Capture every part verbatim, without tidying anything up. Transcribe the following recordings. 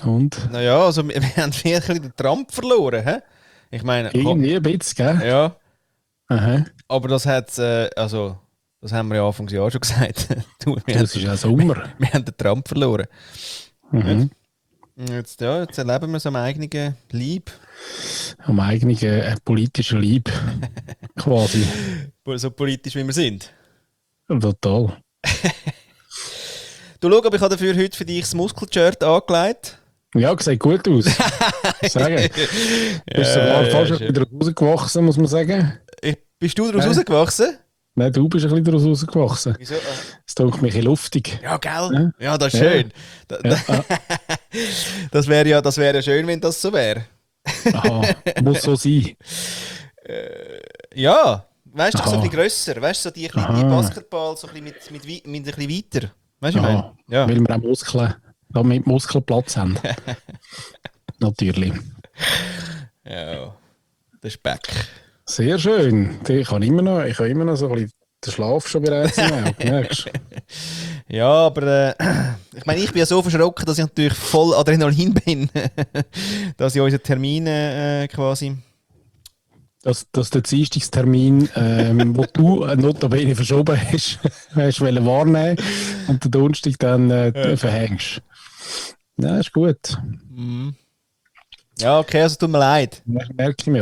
Und? Naja, also wir, wir haben wirklich den Trump verloren. He? Ich meine, irgendwie ein bisschen, gell? Ja. Aha. Aber das hat, äh, also, das haben wir ja Anfangsjahr schon gesagt. du, wir Das haben, ist ja Sommer. Wir haben den Trump verloren. Mhm. Jetzt, ja, jetzt erleben wir so am eigenen Leib. Am eigenen äh, politischen Leib. Quasi. So politisch wie wir sind. Total. Du schau, aber ich habe dafür heute für dich das Muskelshirt angelegt. Ja, sieht gut aus. sagen. Du bist sogar ja, fast ja, ein bisschen rausgewachsen, muss man sagen. Ich, bist du daraus Nein. rausgewachsen? Nein, du bist ein bisschen daraus rausgewachsen. Wieso? Es tut mich ein bisschen luftig. Ja, gell? Ja, ja das ist ja. schön. Da, Ja. da, das wäre ja, das wär ja schön, wenn das so wäre. Aha, muss so sein. Äh, ja, weißt du, so Aha. ein bisschen grösser. Weißt du, so die, die Aha. Basketball so ein bisschen mit, mit, mit, mit ein bisschen weiter. Weißt du, ich Aha, meine? Ja. weil wir auch Muskeln, damit Muskeln Platz haben. Natürlich. Ja, der Speck. Sehr schön. Ich habe immer noch, ich habe immer noch so ein bisschen den Schlaf schon bereits im Auge, merkst du? Ja, aber äh, ich meine, ich bin ja so verschrocken, dass ich natürlich voll Adrenalin bin. dass ich unseren Termin äh, quasi... Dass, dass der Dienstagstermin, ähm, wo du äh, notabene verschoben hast, hast wollen wahrnehmen und den Donnerstag dann äh, Ja. verhängst. Ja, ist gut. Mhm. Ja, okay, also tut mir leid. Das merke ich mir.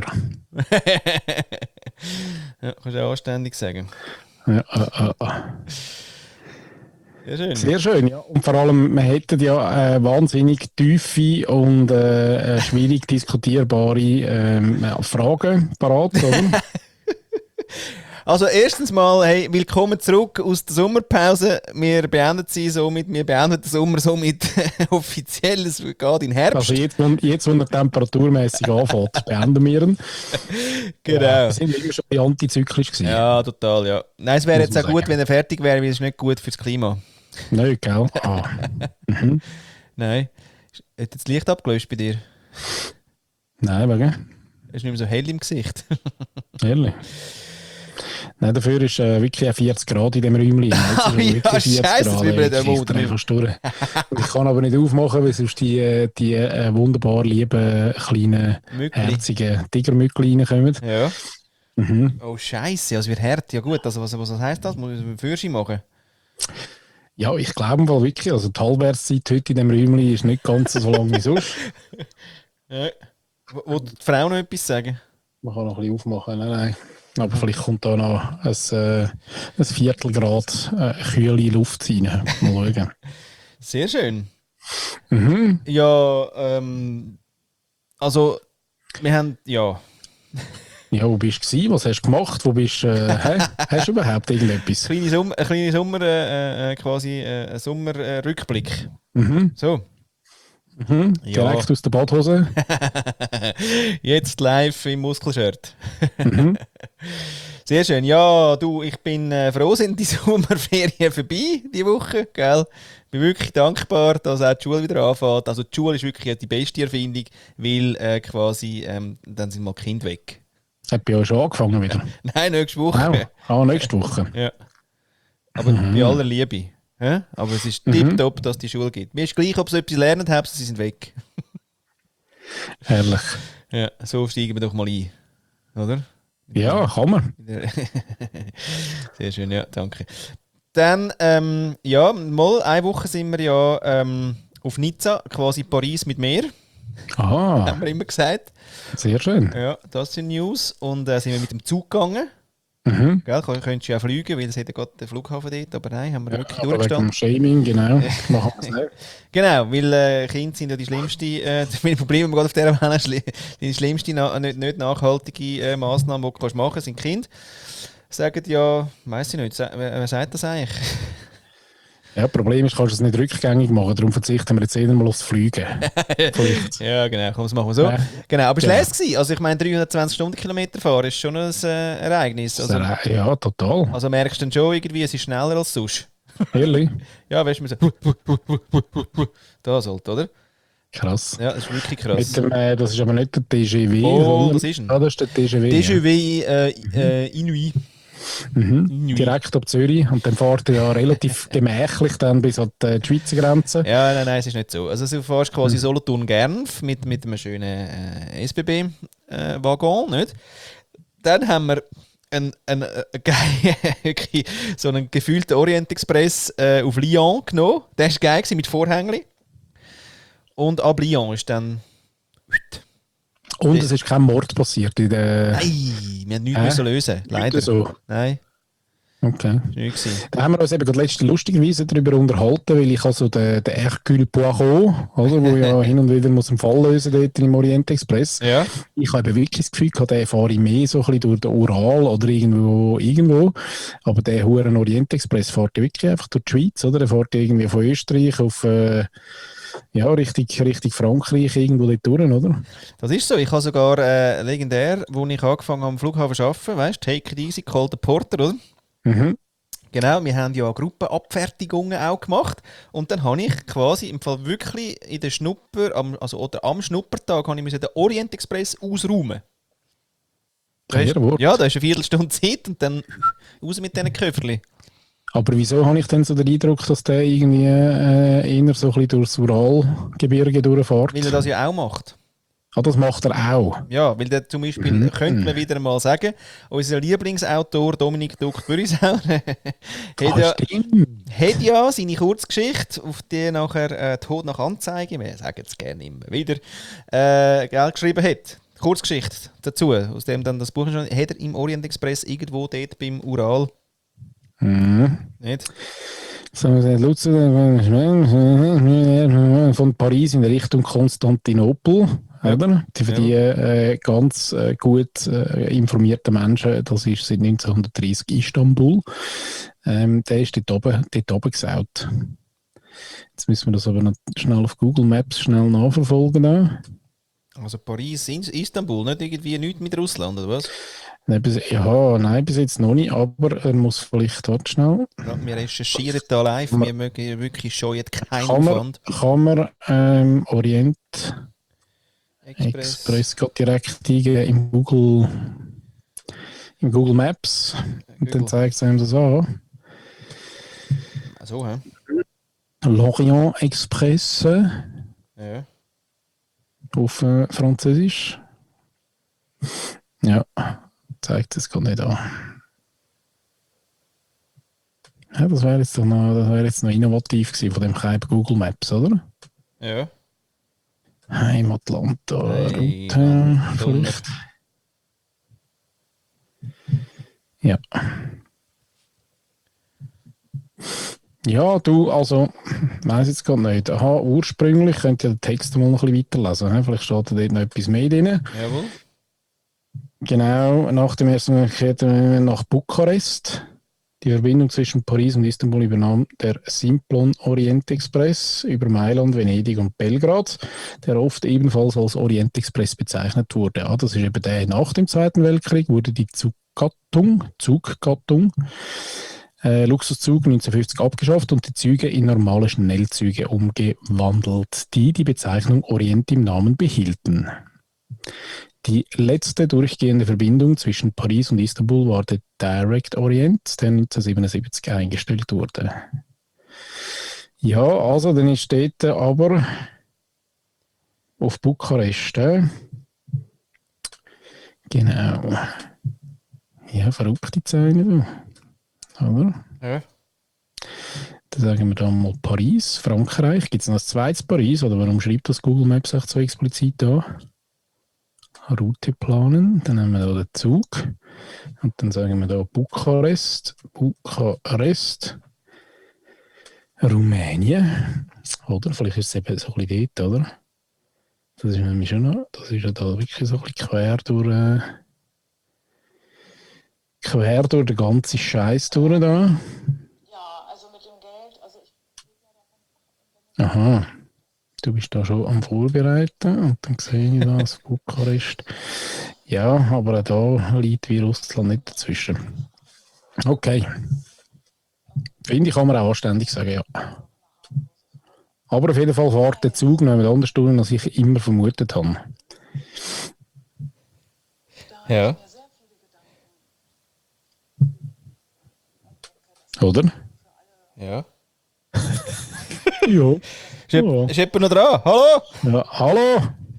Ja, kannst du ja anständig sagen. Ja, äh, äh, äh. Sehr schön. Sehr schön, ja. Und vor allem, wir hätten ja äh, wahnsinnig tiefe und äh, äh, schwierig diskutierbare ähm, Fragen parat, oder? Also erstens mal, hey, willkommen zurück aus der Sommerpause. Wir beenden sie somit, wir beenden den Sommer somit offiziell. Es geht in Herbst. Also jetzt, wo, jetzt, wo er temperaturmäßig anfängt, beenden wir ihn. Genau. Ja, wir sind immer schon ein bisschen antizyklisch gewesen. Ja, total, ja. Nein, es wäre Muss jetzt man auch gut, sagen. wenn er fertig wäre, weil es ist nicht gut fürs Klima. Nein, gell? Ah. Mhm. Nein. Hat jetzt das Licht abgelöscht bei dir? Nein, wegen? Es ist nicht mehr so hell im Gesicht. Ehrlich. Nein, dafür ist äh, wirklich auch vierzig Grad in dem Räumchen. Jetzt ist Ah, es ja, wirklich vierzig Scheiße, das will man nicht ich ermuntern. drehe fast durch. Und ich kann aber nicht aufmachen, weil sonst die, äh, die äh, wunderbar lieben, kleinen, Mückli. herzigen Tigermückli reinkommen. Ja. Mhm. Oh, Scheiße, also wird hart. Ja gut, also was, was heisst das? Muss ich einen Führerschein machen? Ja, ich glaube wohl wirklich, also die Halbwertszeit heute in dem Räumchen ist nicht ganz so lang wie sonst. Ja. Wollt die Frau noch etwas sagen? Man kann noch ein bisschen aufmachen, nein, nein. Aber vielleicht kommt da noch ein, äh, ein Viertelgrad äh, kühle Luft rein. Mal schauen. Sehr schön. Mhm. Ja, ähm, also, wir haben, ja, Ja, wo bist du gewesen? Was hast du gemacht? Wo bist, äh, hä? Hast du überhaupt irgendetwas? kleine Sommer, ein kleiner Sommer, äh, äh, quasi äh, ein Sommerrückblick. Mhm. So. Mhm. Ja. Direkt aus der Badhose. Jetzt live im Muskelshirt. Mhm. Sehr schön. Ja, du, ich bin äh, froh, sind die Sommerferien vorbei, die Woche, gell? Bin wirklich dankbar, dass auch die Schule wieder anfängt. Also die Schule ist wirklich die beste Erfindung, weil äh, quasi, ähm, dann sind mal die Kinder weg. Hat bei euch schon angefangen wieder? Nein, nächste Woche. Wow. Ah, nächste Woche. Ja. Aber Mhm. bei aller Liebe. Hä? Aber es ist Mhm. tipptopp, dass die Schule gibt. Mir ist gleich, ob sie etwas lernen, Hauptsache sie sind weg. Herrlich. Ja, so steigen wir doch mal ein. Oder? Ja, kann man. Sehr schön, ja, danke. Dann, ähm, ja, mal eine Woche sind wir ja ähm, auf Nizza, quasi Paris mit Meer, Aha, haben wir immer gesagt. sehr schön. Ja, das sind News. Und äh, sind wir mit dem Zug gegangen. Mhm. Gell, Kön- könntest du ja fliegen, weil es hat ja gerade den Flughafen dort, aber nein, haben wir Ja, wirklich aber wegen durchgestanden. dem Shaming, genau. Machen wir es nicht. Genau, weil äh, Kinder sind ja die schlimmste, äh, meine Probleme, die wir gerade auf dieser Welle schli die schlimmste, na nicht, nicht nachhaltige äh, Massnahme, die du kannst machen kannst, sind Kinder. Sagen ja, weiss ich nicht, sa wer, wer sagt das eigentlich? Ja, das Problem ist, kannst du es nicht rückgängig machen, darum verzichten wir jetzt eher mal aufs Fliegen. Vielleicht. Ja, genau, komm, das machen wir so. Ja. Genau, aber es Ja. war ja. Also ich meine, dreihundertzwanzig Stundenkilometer fahren ist schon ein äh, Ereignis. Also, Ja, total. also merkst du dann schon irgendwie, es ist schneller als sonst. Ehrlich. Ja, weißt du, so das halt, oder? Krass. Ja, das ist wirklich krass. Mit dem, äh, das ist aber nicht der T G V. Oh, sondern- das ist ein. Ah, das ist der T G V. Déjà ja. vu äh, äh, Inuit. Mhm. Direkt ab Zürich und dann fährt er ja relativ gemächlich dann bis an die Schweizer Grenze. Ja, nein, nein, es ist nicht so. Also du fährst quasi mhm. Solothurn-Genf mit, mit einem schönen äh, S B B-Waggon, äh, nicht? Dann haben wir einen, einen, einen, so einen gefühlten Orient-Express äh, auf Lyon genommen. Der war geil mit Vorhängli. Und ab Lyon ist dann... Und es ist kein Mord passiert in der... Nein, wir haben nichts äh? müssen lösen, leider. So. Nein. Okay. Da haben wir uns eben gerade letzte lustigerweise darüber unterhalten, weil ich also den, den Hercule Poirot, also, wo ja hin und wieder muss einen Fall lösen dort im Orient Express. Ja. Ich habe wirklich das Gefühl gehabt, den fahre ich mehr so ein bisschen durch den Ural oder irgendwo, irgendwo. Aber der Huren Orient Express fährt ja wirklich einfach durch die Schweiz, oder? Der fährt irgendwie von Österreich auf, äh, ja, richtig, richtig Frankreich irgendwo dort durch, oder? Das ist so. Ich habe sogar äh, legendär, wo ich angefangen habe am Flughafen zu arbeiten, weißt du, take it easy, call the porter, oder? Mhm. Genau, wir haben ja Gruppenabfertigungen auch gemacht und dann habe ich quasi im Fall wirklich in der Schnupper, am, also oder am Schnuppertag, habe ich den Orient Express ausräumen. Da ist, ja, da ist eine Viertelstunde Zeit und dann raus mit diesen Köfferli. Aber wieso habe ich denn so den Eindruck, dass der irgendwie äh, eher so ein bisschen durchs Uralgebirge durchfährt? Weil er das ja auch macht. Ah, das macht er auch? Ja, weil der zum Beispiel, mhm. könnte man wieder mal sagen, unser Lieblingsautor Dominik Duck-Bürrisauer hat, ah, ja, hat ja seine Kurzgeschichte, auf die nachher äh, Tod nach Anzeige, wir sagen es gerne immer wieder, äh, Geld geschrieben hat. Kurzgeschichte dazu, aus dem dann das Buch schon, hat er im Orient Express irgendwo dort beim Ural. Mhm. Nicht? Von Paris in Richtung Konstantinopel. Ja. Oder? Für ja. die äh, ganz äh, gut äh, informierten Menschen, das ist seit neunzehnhundertdreißig Istanbul. Ähm, der ist dort oben, dort oben gesaut. Jetzt müssen wir das aber noch schnell auf Google Maps schnell nachverfolgen. Da. Also Paris, Istanbul, nicht irgendwie nichts mit Russland, oder was? Nein, bis, ja, nein, bis jetzt noch nicht, aber er muss vielleicht dort schnell. Ja, wir recherchieren da live, man, wir mögen wirklich schon jetzt keinen kann Aufwand. Man, kann man ähm, Orient Express, Express geht direkt eingeben im Google, im Google Maps Google. Und dann zeigt es einem das an. So, hä? L'Orient Express. Ja. Auf äh, Französisch. Ja, zeigt es gar nicht an. Ja, das wäre jetzt, wär jetzt noch innovativ gewesen von dem Kaib Google Maps, oder? Ja. Heimatlanta, Route, vielleicht. Ja. Ja, du, also, weiss jetzt gar nicht. Aha, ursprünglich könnt ihr den Text mal noch ein bisschen weiterlesen. Vielleicht steht da dort noch etwas mehr drin. Jawohl. Genau, nach dem ersten Weltkrieg nach Bukarest. Die Verbindung zwischen Paris und Istanbul übernahm der Simplon Orient Express über Mailand, Venedig und Belgrad, der oft ebenfalls als Orient Express bezeichnet wurde. Ja, das ist eben der nach dem Zweiten Weltkrieg, wurde die Zuggattung, Zuggattung äh, Luxuszug neunzehnhundertfünfzig abgeschafft und die Züge in normale Schnellzüge umgewandelt, die die Bezeichnung Orient im Namen behielten. Die letzte durchgehende Verbindung zwischen Paris und Istanbul war der Direct Orient, der neunzehnhundertsiebenundsiebzig eingestellt wurde. Ja, also dann ist dort aber auf Bukarest. Äh? Genau. Ja, verrückte Zeilen. Oder? Ja. Dann sagen wir dann mal Paris, Frankreich. Gibt es noch ein zweites Paris? Oder warum schreibt das Google Maps echt so explizit da? Route planen, dann haben wir da den Zug und dann sagen wir da Bukarest, Bukarest, Rumänien, oder? Vielleicht ist es eben so ein bisschen dort, oder? Das ist nämlich schon noch, das ist ja da wirklich so ein bisschen quer durch, äh, quer durch den ganzen Scheiß durch da. Ja, also mit dem Geld, also ich... Aha. Du bist da schon am Vorbereiten und dann sehe ich das, Bukarest. Ja, aber auch da liegt wie Russland nicht dazwischen. Okay. Finde ich, kann man auch anständig sagen, ja. Aber auf jeden Fall fährt der Zug noch mit anderen Stunden, als ich immer vermutet habe. Ja. oder? Ja. Ja. Ist, jemand- ist jemand noch dran? Hallo? Ja, hallo?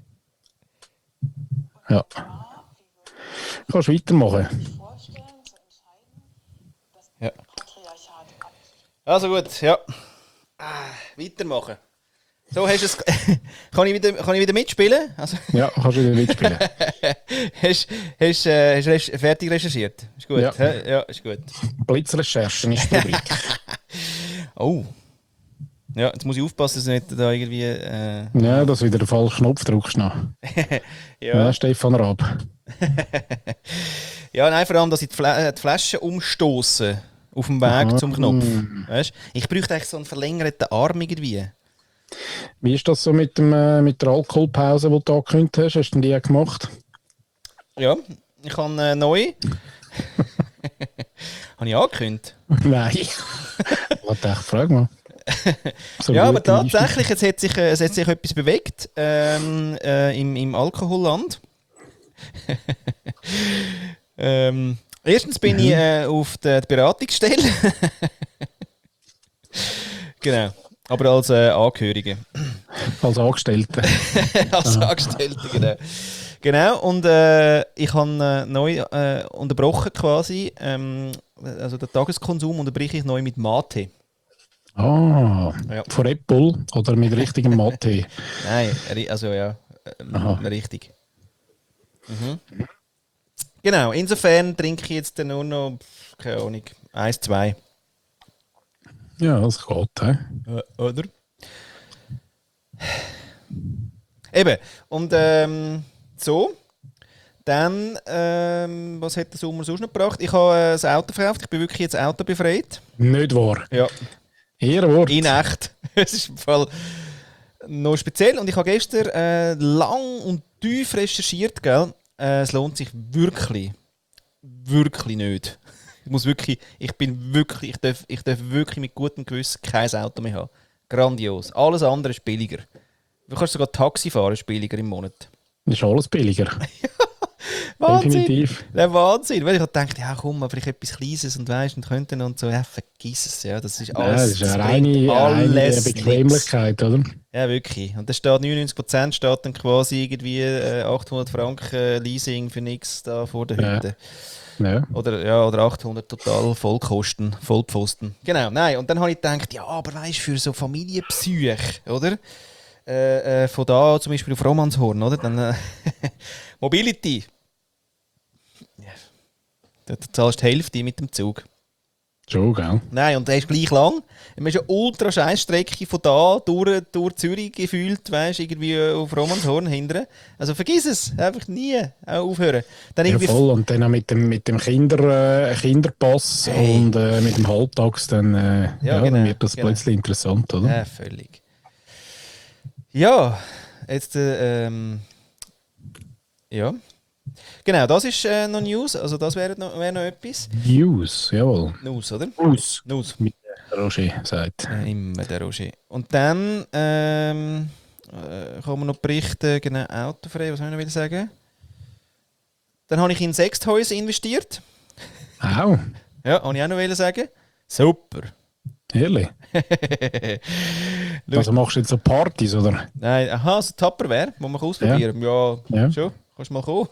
Ja. Kannst weitermachen. vorstellen, zu entscheiden, das Ja. Patriarchat ab. Also gut, ja. Ah, weitermachen. So, hast du es. kann, ich wieder, kann ich wieder mitspielen? Also, Ja, kannst du wieder mitspielen. hast du äh, hast recherch- fertig recherchiert? Ist gut. Ja. hä? Ja, ist gut. Blitzrecherchen ist die Rubrik. Oh. Ja, jetzt muss ich aufpassen, dass ich nicht da irgendwie. Äh, Ja, dass du wieder den falschen Knopf drückst noch. Ja, ja. Stefan Raab. ja, nein, vor allem, dass ich die, Fla die Flaschen umstoße auf dem Weg Aha. zum Knopf. Weißt? Ich bräuchte eigentlich so einen verlängerten Arm irgendwie. Wie ist das so mit, dem, äh, mit der Alkoholpause, die du angekündigt hast? Hast du die gemacht? Ja, ich habe äh, neu. habe ich angekündigt? Nein. Warte, ich frage mal. So Ja, aber gute Einstieg. tatsächlich, es hat sich, äh, es hat sich etwas bewegt ähm, äh, im, im Alkoholland. ähm, erstens bin ich äh, auf der Beratungsstelle. Genau. Aber als äh, Angehörige. Als Angestellte. als Angestellte, genau. Genau, und äh, ich habe äh, neu äh, unterbrochen quasi, ähm, also den Tageskonsum unterbreche ich neu mit Mate. Ah, Ja. von Red Bull oder mit richtigem Mate? Nein, ri- also ja, ähm, Aha. richtig. Mhm. Genau, insofern trinke ich jetzt dann nur noch, pff, keine Ahnung, eins, zwei. Ja, das geht. He? Äh, oder? Eben, und ähm, so. Dann, ähm, was hat der Sommer sonst noch gebracht? Ich habe äh, das Auto verkauft, ich bin wirklich jetzt autobefreit. Nicht wahr. Ja, Ehrenwort. in echt. Es ist im Fall noch speziell. Und ich habe gestern äh, lang und tief recherchiert, gell? Äh, es lohnt sich wirklich, wirklich nicht. Ich muss wirklich, ich bin wirklich, ich darf, ich darf wirklich mit gutem Gewissen kein Auto mehr haben. Grandios. Alles andere ist billiger. Du kannst sogar Taxi fahren, ist billiger im Monat. Ist alles billiger. Wahnsinn! Definitiv. Der Wahnsinn! Weil ich dachte, ja komm, mal vielleicht etwas Kleines und weißt und könnten und so, ja vergiss es, ja, das ist Ja, alles, das ist eine bringt reine, reine Bequemlichkeit, oder? Ja, wirklich. Und da steht neunundneunzig Prozent steht dann quasi irgendwie äh, achthundert Franken äh, Leasing für nichts da vor der Ja. Hütte. Ja. Oder, ja, oder achthundert total Vollkosten, Vollpfosten. Genau, nein. Und dann habe ich gedacht, ja, aber weißt du, für so Familienpsych, oder? Äh, äh, von da zum Beispiel auf Romanshorn, oder? Dann äh, Mobility. Ja. Da du zahlst die Hälfte mit dem Zug. Schon, gell? Nein, und der ist gleich lang. Man ist eine ultra scheiß Strecke von da durch, durch Zürich gefühlt, weißt du, irgendwie auf Romanshorn hindern. Also vergiss es, einfach nie auch aufhören. Dann Ja, irgendwie voll. Und dann auch mit dem, mit dem Kinder, äh, Kinderpass Hey. und äh, mit dem Halbtags, dann, äh, ja, genau, dann wird das genau. plötzlich interessant, oder? Ja, völlig. Ja, jetzt, äh, ähm, ja. Genau, das ist äh, noch News, also das wäre noch, wär noch etwas. News, jawohl. News, oder? News. News. Mit der Roger sagt. Äh, immer der Roger. Und dann ähm, äh, kann man noch berichten, genau, autofrei, was soll ich noch wieder sagen? Dann habe ich in Sextoys investiert. Au, Ja, habe ich auch noch wollen sagen. Super. ehrlich. Also machst du jetzt so Partys, oder? Nein, aha, so Tupperware, muss man ausprobieren. Ja, Ja. schon. Kannst du mal kommen.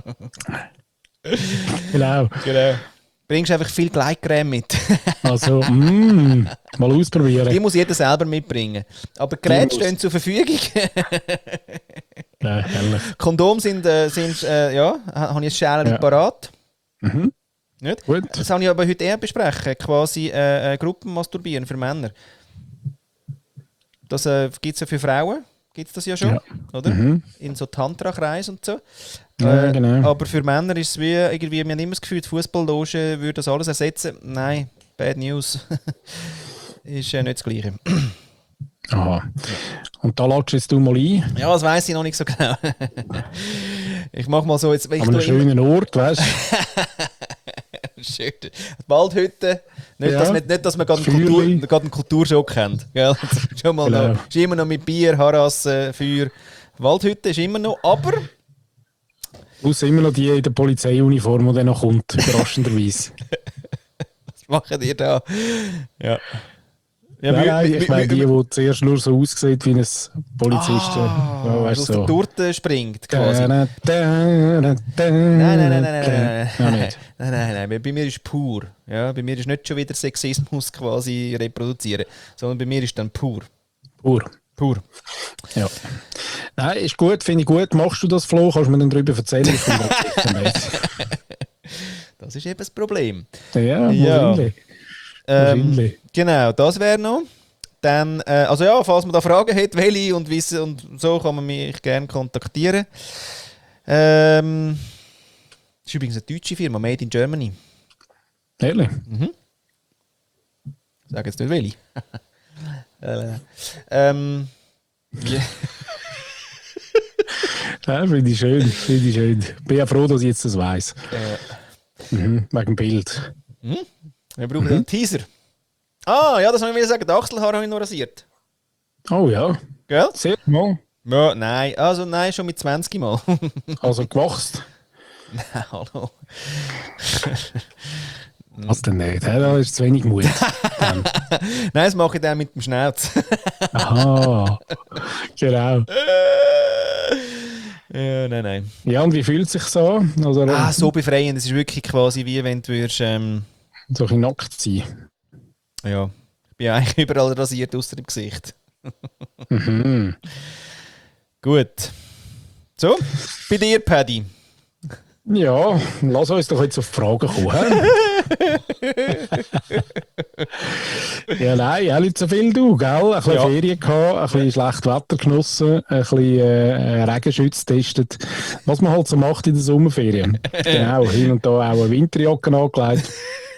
Genau. Genau. Bringst einfach viel Gleitcreme mit. Also, mm, mal Die ausprobieren. muss jeder selber mitbringen. Aber die Geräte muss- stehen zur Verfügung. Ja, herrlich. Kondom sind, äh, sind äh, ja, ha- habe ich ein Schälchen Ja. parat. Mhm. Nicht? Gut. Das habe ich aber heute eher besprechen. Quasi äh, äh, Gruppenmasturbieren für Männer. Das äh, gibt es ja für Frauen. Gibt es das ja schon, Ja. oder? Mhm. In so Tantra-Kreisen und so. Ja, Äh, genau. Aber für Männer ist es wie irgendwie, wir haben immer das Gefühl, die Fußballloge würde das alles ersetzen. Nein, bad news. Ist äh, nicht das Gleiche. Aha. Und da lädst jetzt du mal ein. Ja, das weiss ich noch nicht so genau. Ich mache mal so jetzt. Ich An einem tue immer- schönen Ort, weißt du? Schön. Die Waldhütte. Nicht, Ja. dass man, nicht, dass man gerade einen, Feuerli. Kultur, gerade einen Kulturschock kennt. Gell? Schon mal Genau. noch, ist immer noch mit Bier, Harasse, Feuer. Waldhütte ist immer noch, aber Plus immer noch die in der Polizeiuniform, die dann noch kommt, überraschenderweise. machen die da? Ja. Ja, nein, wir- nein, wir- ich meine, die, wir- die zuerst nur so aussieht wie ein Polizist. Ah, ja, weißt, aus der so. Torte springt quasi. Nein, Nein, nein, nein, nein, nein, nein, nein, Ja, nein, nicht. nein, nein, nein, bei- bei mir ist pur. Ja, bei mir ist nicht schon wieder Sexismus quasi reproduzieren, sondern bei mir ist dann pur. Pur. Pur. Ja. Nein, ist gut, finde ich gut. Machst du das, Flo? Kannst du mir dann darüber erzählen? Ich finde das echt amazing. Das ist eben das Problem. Ja, Ja. wahrscheinlich. Ähm, Wahrscheinlich. genau, das wäre noch. Dann, äh, also ja, falls man da Fragen hat, welche und wissen und so, kann man mich gerne kontaktieren. Ähm, das ist übrigens eine deutsche Firma, Made in Germany. Ehrlich? Ich sage jetzt nicht welche. äh, ähm, ja. Ja, finde ich schön. Finde ich schön. Bin ja froh, dass ich jetzt das weiss. Äh, Mhm. Wegen dem Bild. wir brauchen einen Teaser. Ah, ja, das wollte ich wieder sagen. Die Achselhaare habe ich noch rasiert. Oh ja. Gell? Sehr mal. Ja, nein. Also nein, schon mit zwanzig Mal. Also gewachst. Nein, hallo. Was denn nicht? hä? Da ist zu wenig Mut. Dann. Nein, das mache ich dann mit dem Schnauz. Aha. Genau. Ja, nein, nein. Ja, und wie fühlt es sich so an? Also, Ah, so befreiend. Es ist wirklich quasi wie wenn du würdest, ähm, so ein bisschen nackt sein. ja, ich bin eigentlich überall rasiert, außer im Gesicht. Mhm. Gut. So, bei dir, Paddy. Ja, lass uns doch jetzt auf die Fragen kommen. hä? Ja, nein, auch nicht so viel du, gell? Ein bisschen Ja. Ferien gehabt, ein bisschen schlechtes Wetter genossen, ein bisschen äh, Regenschutz getestet. Was man halt so macht in der Sommerferien. Genau, hin und da auch eine Winterjacke angelegt.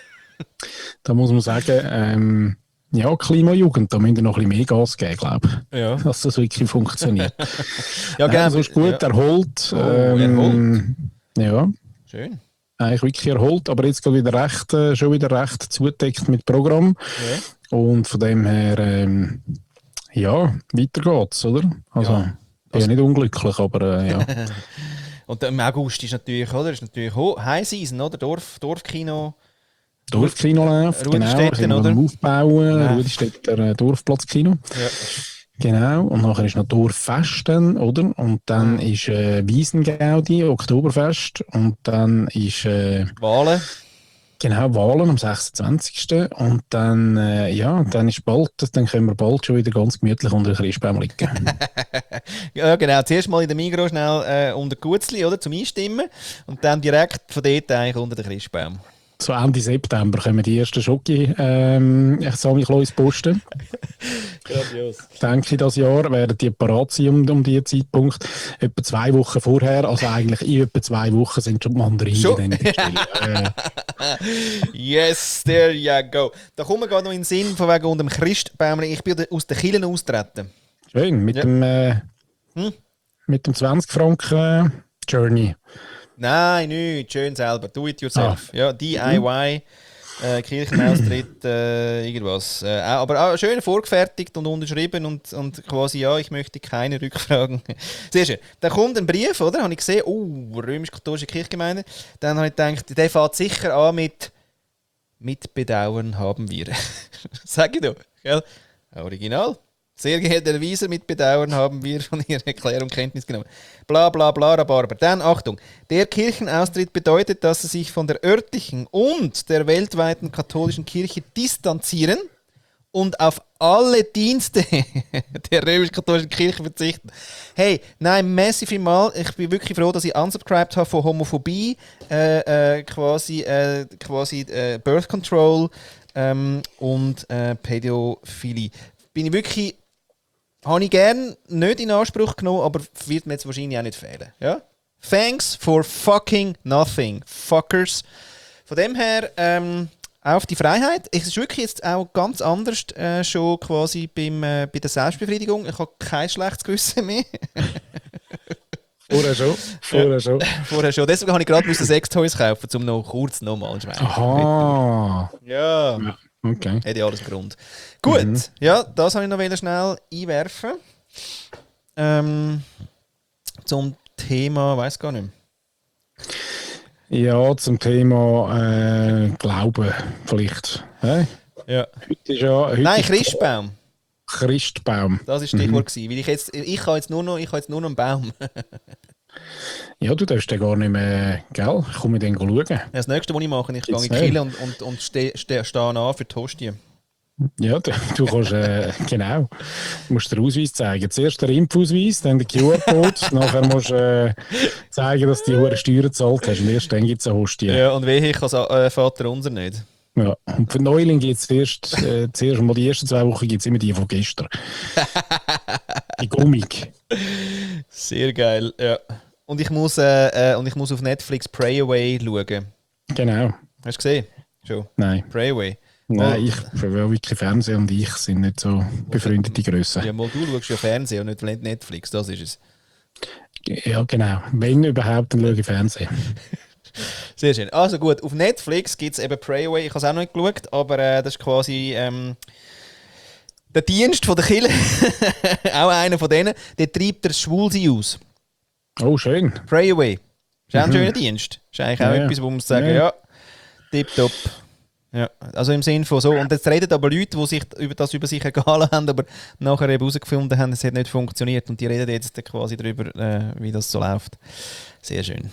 Da muss man sagen, ähm, ja, Klimajugend, da müssen wir noch ein bisschen mehr Gas geben, glaube ich. Ja. Dass das wirklich funktioniert. Ja, Nein, genau. sonst gut Ja. erholt. Oh, ähm, Ja, Schön. eigentlich wirklich erholt, aber jetzt gerade wieder recht, äh, schon wieder recht zugedeckt mit Programm. Ja. Und von dem her, ähm, ja, weiter geht's, oder? Also, Ja. bin ja nicht unglücklich, aber äh, ja. Und im August ist natürlich, oder? Ist natürlich ho- High Season, oder? Dorf, Dorfkino. Dorfkino läuft, genau. Rudistädten, Sind wir oder? am Aufbauen, Ja. Rudistädter äh, Dorfplatzkino. Ja. Genau, und nachher ist noch Dorffest dann, oder? Und dann Ah. ist äh, Wiesengaudi, Oktoberfest. Und dann ist äh, Wahlen. genau Wahlen am sechsundzwanzigsten Und dann, äh, ja, dann ist bald, dann können wir bald schon wieder ganz gemütlich unter den Christbaum liegen. Ja, genau. Zuerst mal in der Migros schnell äh, unter Gutzli, oder? Zum Einstimmen. Und dann direkt von dort eigentlich unter den Christbaum. So Ende September kommen die ersten Schoki, ähm, ich sage mich ins Posten. Grandios. Denke ich, das Jahr werden die parat sein um, um diesen Zeitpunkt. Etwa zwei Wochen vorher, also eigentlich in etwa zwei Wochen sind schon die Mandarinen Schon? dann in der Stelle. äh, Yes, there you go. Da kommen wir gerade noch in den Sinn, von wegen unter dem Christbaum. Ich bin aus den Kirchen austreten. Schön, mit Ja. dem, äh, Hm? mit dem zwanzig Franken äh, Journey. Nein, nicht. Schön selber. Do it yourself. Ah. Ja, D I Y, äh, Kirchenaustritt, äh, irgendwas. Äh, auch- aber auch schön vorgefertigt und unterschrieben und, und quasi, ja, ich möchte keine Rückfragen. Sehr schön. Dann kommt ein Brief, oder? Habe ich gesehen, oh, römisch-katholische Kirchgemeinde. Dann habe ich gedacht, der fährt sicher an mit «Mit Bedauern haben wir». Sag ich doch, gell? Original. Sehr geehrter Herr Wieser, mit Bedauern haben wir von Ihrer Erklärung Kenntnis genommen. Bla bla bla, Rhabarber. Dann, Achtung, der Kirchenaustritt bedeutet, dass Sie sich von der örtlichen und der weltweiten katholischen Kirche distanzieren und auf alle Dienste der römisch-katholischen Kirche verzichten. Hey, nein, massive mal. Ich bin wirklich froh, dass ich unsubscribed habe von Homophobie, äh, äh, quasi, äh, quasi äh, Birth Control ähm, und äh, Pädophilie. Bin ich wirklich... Habe ich gerne nicht in Anspruch genommen, aber wird mir jetzt wahrscheinlich auch nicht fehlen. Ja? Thanks for fucking nothing, fuckers. Von dem her, ähm, auf die Freiheit. Es ist wirklich jetzt auch ganz anders äh, schon quasi beim, äh, bei der Selbstbefriedigung. Ich habe kein schlechtes Gewissen mehr. Vorher schon. Vorher schon. Vorher schon. Deswegen habe ich gerade Sextoys kaufen, um noch kurz nochmal zu schweigen. Aha. Ja. Ja, okay. Hat ja alles Grund. Gut, ja, das habe ich noch schnell einwerfen. Ähm, zum Thema, weiß gar nicht mehr. Ja, zum Thema äh, Glauben vielleicht. Hä? Ja. Heute ist ja heute Nein, ist Christbaum. Christbaum. Das war das Stichwort. gewesen, Weil ich jetzt, ich habe jetzt nur noch, ich habe jetzt nur noch einen Baum. Ja, du darfst den gar nicht mehr, gell? Ich komme den schauen. Das nächste, was ich mache, ich gehe in die Jetzt Kirche und, und, und stehe ste, stehe an für die Hostie. Ja, du, du kannst, äh, genau, du musst den Ausweis zeigen. Zuerst den Impfausweis, dann den Q R-Code, nachher musst du äh, zeigen, dass du die hohe Steuern gezahlt hast. Und erst dann gibt es eine Hostie. Ja, und wehe, ich kann äh, Vater unser nicht. Ja. Und für Neuling gibt es zuerst, äh, zuerst mal die ersten zwei Wochen gibt's immer die von gestern. Die Gummig. Sehr geil, ja. Und ich muss, äh, äh, und ich muss auf Netflix Pray Away schauen. Genau. Hast du gesehen? Schon? Nein. Pray Away. Nein, Oh. ich, weil wirklich Fernsehen und ich sind nicht so befreundete Grössen. Ja, mal du schaust ja Fernsehen und nicht Netflix, das ist es. Ja, genau. Wenn überhaupt, dann schaue ich Fernsehen. Sehr schön. Also gut, auf Netflix gibt es eben Pray Away. Ich habe es auch noch nicht geschaut, aber äh, das ist quasi ähm, der Dienst von der Kirche. Auch einer von denen. Der treibt der Schwulsein aus. Oh, schön. Pray Away. Ist auch ein schöner Dienst. Ist eigentlich auch Ja, etwas, wo man muss sagen, ja. ja, tipptopp. Ja, also im Sinn von so. Und jetzt reden aber Leute, die sich über das über sich ergehen haben, aber nachher eben herausgefunden haben, es hat nicht funktioniert. Und die reden jetzt quasi darüber, äh, wie das so läuft. Sehr schön.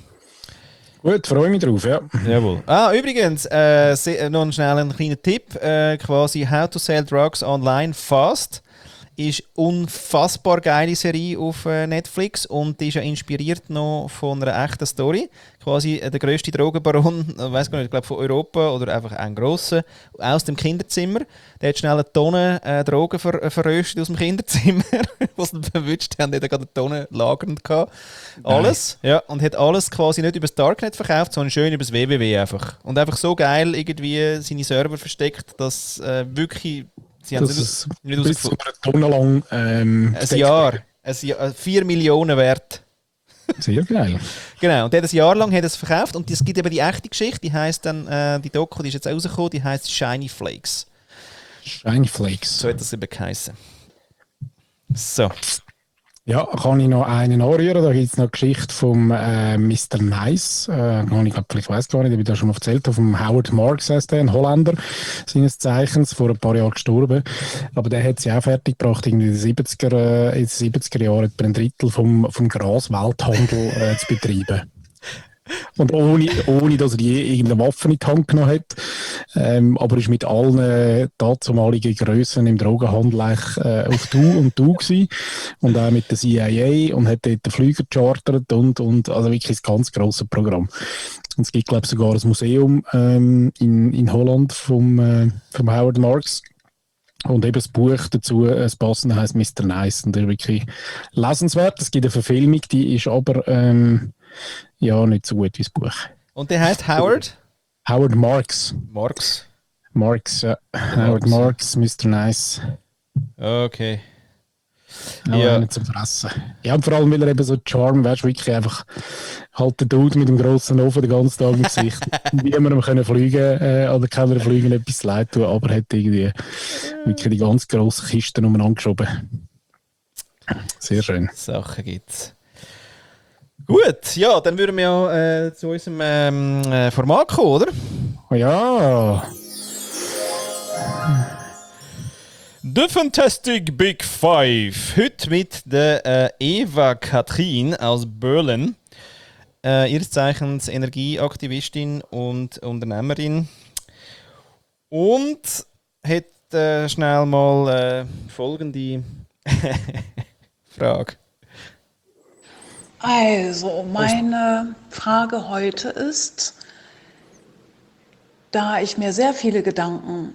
Gut, freue mich drauf, ja. Jawohl. Ah, übrigens, äh, se- noch einen schnellen kleinen Tipp. Äh, quasi How to Sell Drugs Online Fast. Ist unfassbar geile Serie auf äh, Netflix und die ist ja inspiriert noch von einer echten Story. Quasi äh, der grösste Drogenbaron, ich weiß gar nicht, ich glaube von Europa oder einfach ein grosser, aus dem Kinderzimmer. Der hat schnell eine Tonne äh, Drogen ver äh, verröstet aus dem Kinderzimmer, was ihn verwünscht haben. Der hat gerade eine Tonne lagernd gehabt. Alles. Ja, und hat alles quasi nicht über das Darknet verkauft, sondern schön über das W W W einfach. Und einfach so geil irgendwie seine Server versteckt, dass äh, wirklich. Sie haben Das es ist nicht bis zu herausgefunden. einer Tonne lang ähm, Ein verdeckt Jahr. werden. Ein Jahr. vier Millionen wert. Sehr geil. Genau. Und der hat ein Jahr lang hat es verkauft. Und es gibt eben die echte Geschichte, die heisst dann, äh, die Doku, die ist jetzt rausgekommen, die heisst Shiny Flakes. Shiny Flakes. So hat das eben geheißen. So. Ja, kann ich noch einen anrühren? Da gibt es noch eine Geschichte vom äh, Mister Nice. Äh, ich glaube, vielleicht weiss gar nicht, ich habe das schon mal erzählt, vom Howard Marks heißt der, ein Holländer seines Zeichens, vor ein paar Jahren gestorben. Aber der hat sie auch fertig gebracht, irgendwie in den siebziger, äh, in den siebziger Jahren etwa ein Drittel vom, vom Graswelthandel äh, zu betreiben. Und ohne, ohne, dass er je irgendeine Waffe in die Hand genommen hat. Ähm, aber ist mit allen äh, dazumaligen Grössen im Drogenhandel eigentlich, äh, auf Du und Du gewesen. Und auch mit der C I A und hat dort den Flüger gechartert und, und also wirklich ein ganz grosses Programm. Und es gibt, glaube ich, sogar ein Museum ähm, in, in Holland vom, äh, vom Howard Marks. Und eben das Buch dazu, äh, das passende heisst Mister Nice. Und der ist wirklich lesenswert. Es gibt eine Verfilmung, die ist aber ähm, ja, nicht so gut wie das Buch. Und der heißt Howard? Howard Marks. Marks. Marks, ja. Howard Marks. Marks, Mister Nice. Okay. Auch Ja. einer zum Fressen. Ja, und vor allem, weil er eben so Charme, weißt du, wirklich einfach halt der Dude mit dem grossen Ofen den ganzen Tag im Gesicht. Niemandem können fliegen äh, oder kann er fliegen etwas leid tun, aber hat irgendwie wirklich die ganz grossen Kisten umeinander geschoben. Sehr schön. Sachen gibt's. Gut, ja, dann würden wir ja äh, zu unserem ähm, äh, Format kommen, oder? Oh ja, The Fantastic Big Five. Heute mit der äh, Eva Katrin aus Berlin. Äh, ihres Zeichens Energieaktivistin und Unternehmerin. Und hat äh, schnell mal äh, folgende Frage. Also, meine Frage heute ist, da ich mir sehr viele Gedanken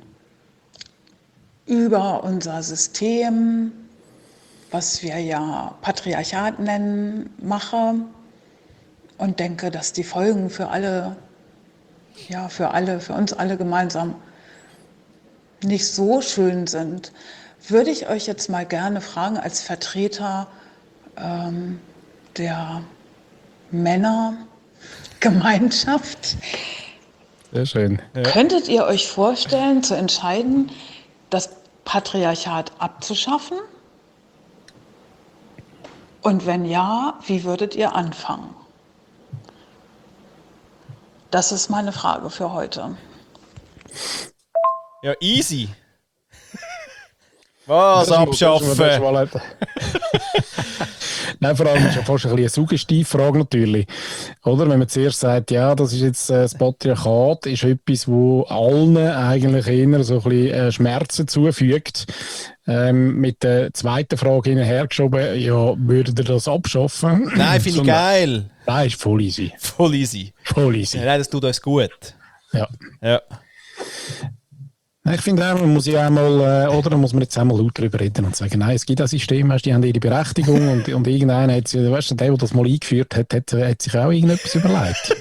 über unser System, was wir ja Patriarchat nennen, mache und denke, dass die Folgen für alle, ja, für alle, für uns alle gemeinsam nicht so schön sind, würde ich euch jetzt mal gerne fragen, als Vertreter ähm, der Männergemeinschaft, sehr schön. Ja. könntet ihr euch vorstellen, zu entscheiden, das Patriarchat abzuschaffen? Und wenn ja, wie würdet ihr anfangen? Das ist meine Frage für heute. Ja, easy. Was Das ist- das ist- das ist abschaffen? mal etwa- Nein, vor allem ist ja fast ein bisschen eine Suggestivfrage natürlich. Oder? Wenn man zuerst sagt, ja, das ist jetzt äh, das Patriarchat, ist etwas, wo allen eigentlich eher so ein bisschen äh, Schmerzen zufügt. Ähm, mit der zweiten Frage hinterhergeschoben, ja, würdet ihr das abschaffen? Nein, finde ich So, geil. Nein, ist voll easy. Voll easy. Voll easy. Ja, nein, das tut uns gut. Ja. Ja. Nein, ich finde auch, man muss ja einmal, äh, oder, da muss man jetzt einmal laut drüber reden und sagen, nein, es gibt ein System, weißt, die haben ihre Berechtigung und, und irgendeiner hat, sie- weißt du, der, der das mal eingeführt hat, hat, hat sich auch irgendetwas überlegt.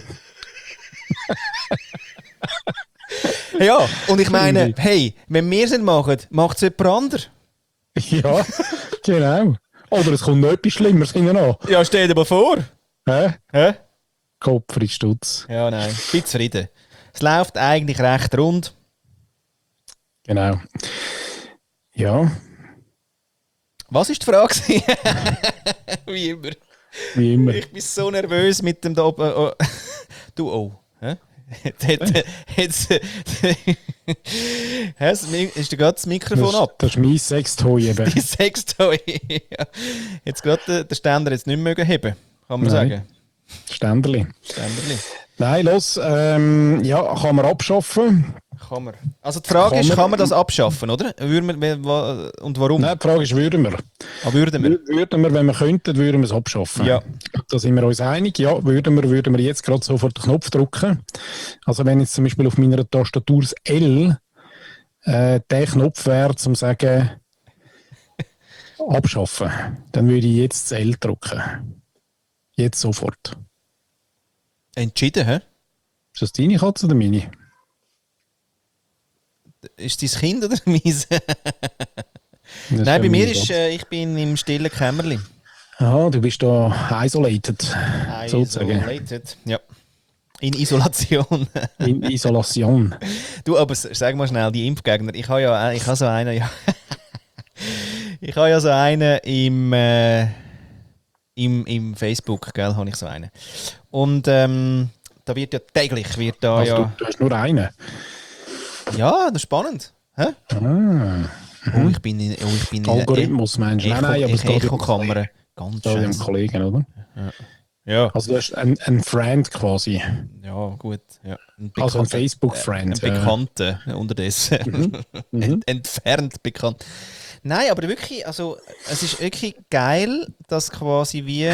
Ja, und ich meine, Finde hey, wenn wir es nicht machen, macht es jemand anderes. Ja, genau. Oder es kommt noch etwas Schlimmeres hinten an. Ja, stell dir mal vor. Hä? Hä? Kopf in Stutz. Ja, nein, ich bin zufrieden. Es läuft eigentlich recht rund. Genau. Ja, Was war die Frage? Wie immer. wie immer. Ich bin so nervös mit dem da oben. Oh. Du auch. Hä? Jetzt, jetzt, jetzt, Hä, das Mi- ist dir gerade das Mikrofon Das, ab? das ist mein Sextoy eben. Die Sextoy. Ja. Jetzt gerade den- den Ständer jetzt nicht mehr heben, kann man Nein. sagen. Ständerli. Ständerli. Nein, los, ähm, ja, kann man abschaffen. Kann man. Also die Frage Kann ist, man- kann man das abschaffen, oder? Würden wir, wa- und warum? Nein, die Frage ist, würden wir? Ah, würden wir? Wür- Würden wir, wenn wir könnten, würden wir es abschaffen. Ja. Da sind wir uns einig. Ja, würden wir, würden wir jetzt gerade sofort den Knopf drücken. Also wenn jetzt zum Beispiel auf meiner Tastatur das L äh, der Knopf wäre, zum sagen abschaffen, dann würde ich jetzt das L drücken. Jetzt sofort. Entschieden, hä? Ist das deine Katze oder meine? Ist dein Kind oder meins? Das Nein, ja bei mir meine ist, Katze. äh, ich bin im stillen Kämmerli. Ah, du bist da isolated, sozusagen. Isolated. Ja. In Isolation. In Isolation. Du, aber s- sag mal schnell, die Impfgegner. Ich habe ja ich habe so einen, ja. Ich habe ja so einen im, äh, im, im Facebook, gell, habe ich so einen. Und ähm, da wird ja täglich, wird da Also, ja... du, du hast nur einen. Ja, das ist spannend. Hä? Ah, Oh, ich bin in, oh, ich bin in Algorithmus, meinst du? Nein, nein, aber es geht um Echo-Kamera. Ganz da dem schön. Kollegen, oder? Ja. Also du hast einen, einen Friend quasi. Ja, gut. Ja. Ein Also ein bekannter- Facebook-Friend. Ein ja. Bekannter unterdessen. Ent, entfernt bekannt. Nein, aber wirklich, also es ist wirklich geil, dass quasi wie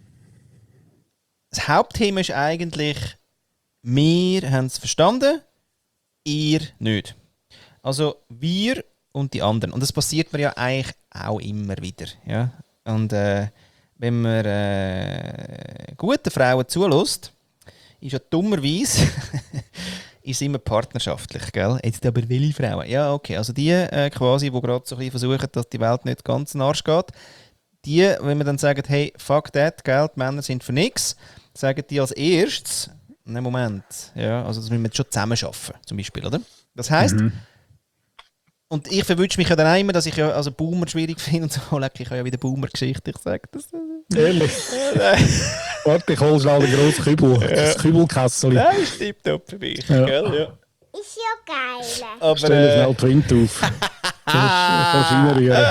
das Hauptthema ist eigentlich, wir haben es verstanden, ihr nicht. Also wir und die anderen. Und das passiert mir ja eigentlich auch immer wieder. Ja? Und äh, wenn man äh, guten Frauen zulässt, ist ja dummerweise ist es immer partnerschaftlich, gell? Jetzt aber welche Frauen? Ja, okay, also die äh, quasi, die gerade so ein bisschen versuchen, dass die Welt nicht ganz in den Arsch geht, die, wenn man dann sagt, hey, fuck that, gell, die Männer sind für nichts, sagen die als erstes, nein, Moment, ja, also das müssen wir jetzt schon zusammen schaffen, zum Beispiel, oder? Das heisst, und ich verwünsche mich ja dann auch immer, dass ich ja also Boomer schwierig finde und so, leck, ich habe ja wieder Boomer-Geschichte, ich sage das. Ehrlich? Warte, ich hole schnell den grossen Kübel. Das Kübelkessel. Nein, ist tipptopp für mich, Ja. gell, ja. Ist ja geil. Aber, Stell dir äh, schnell die Wind auf. Kannst du reinrühren.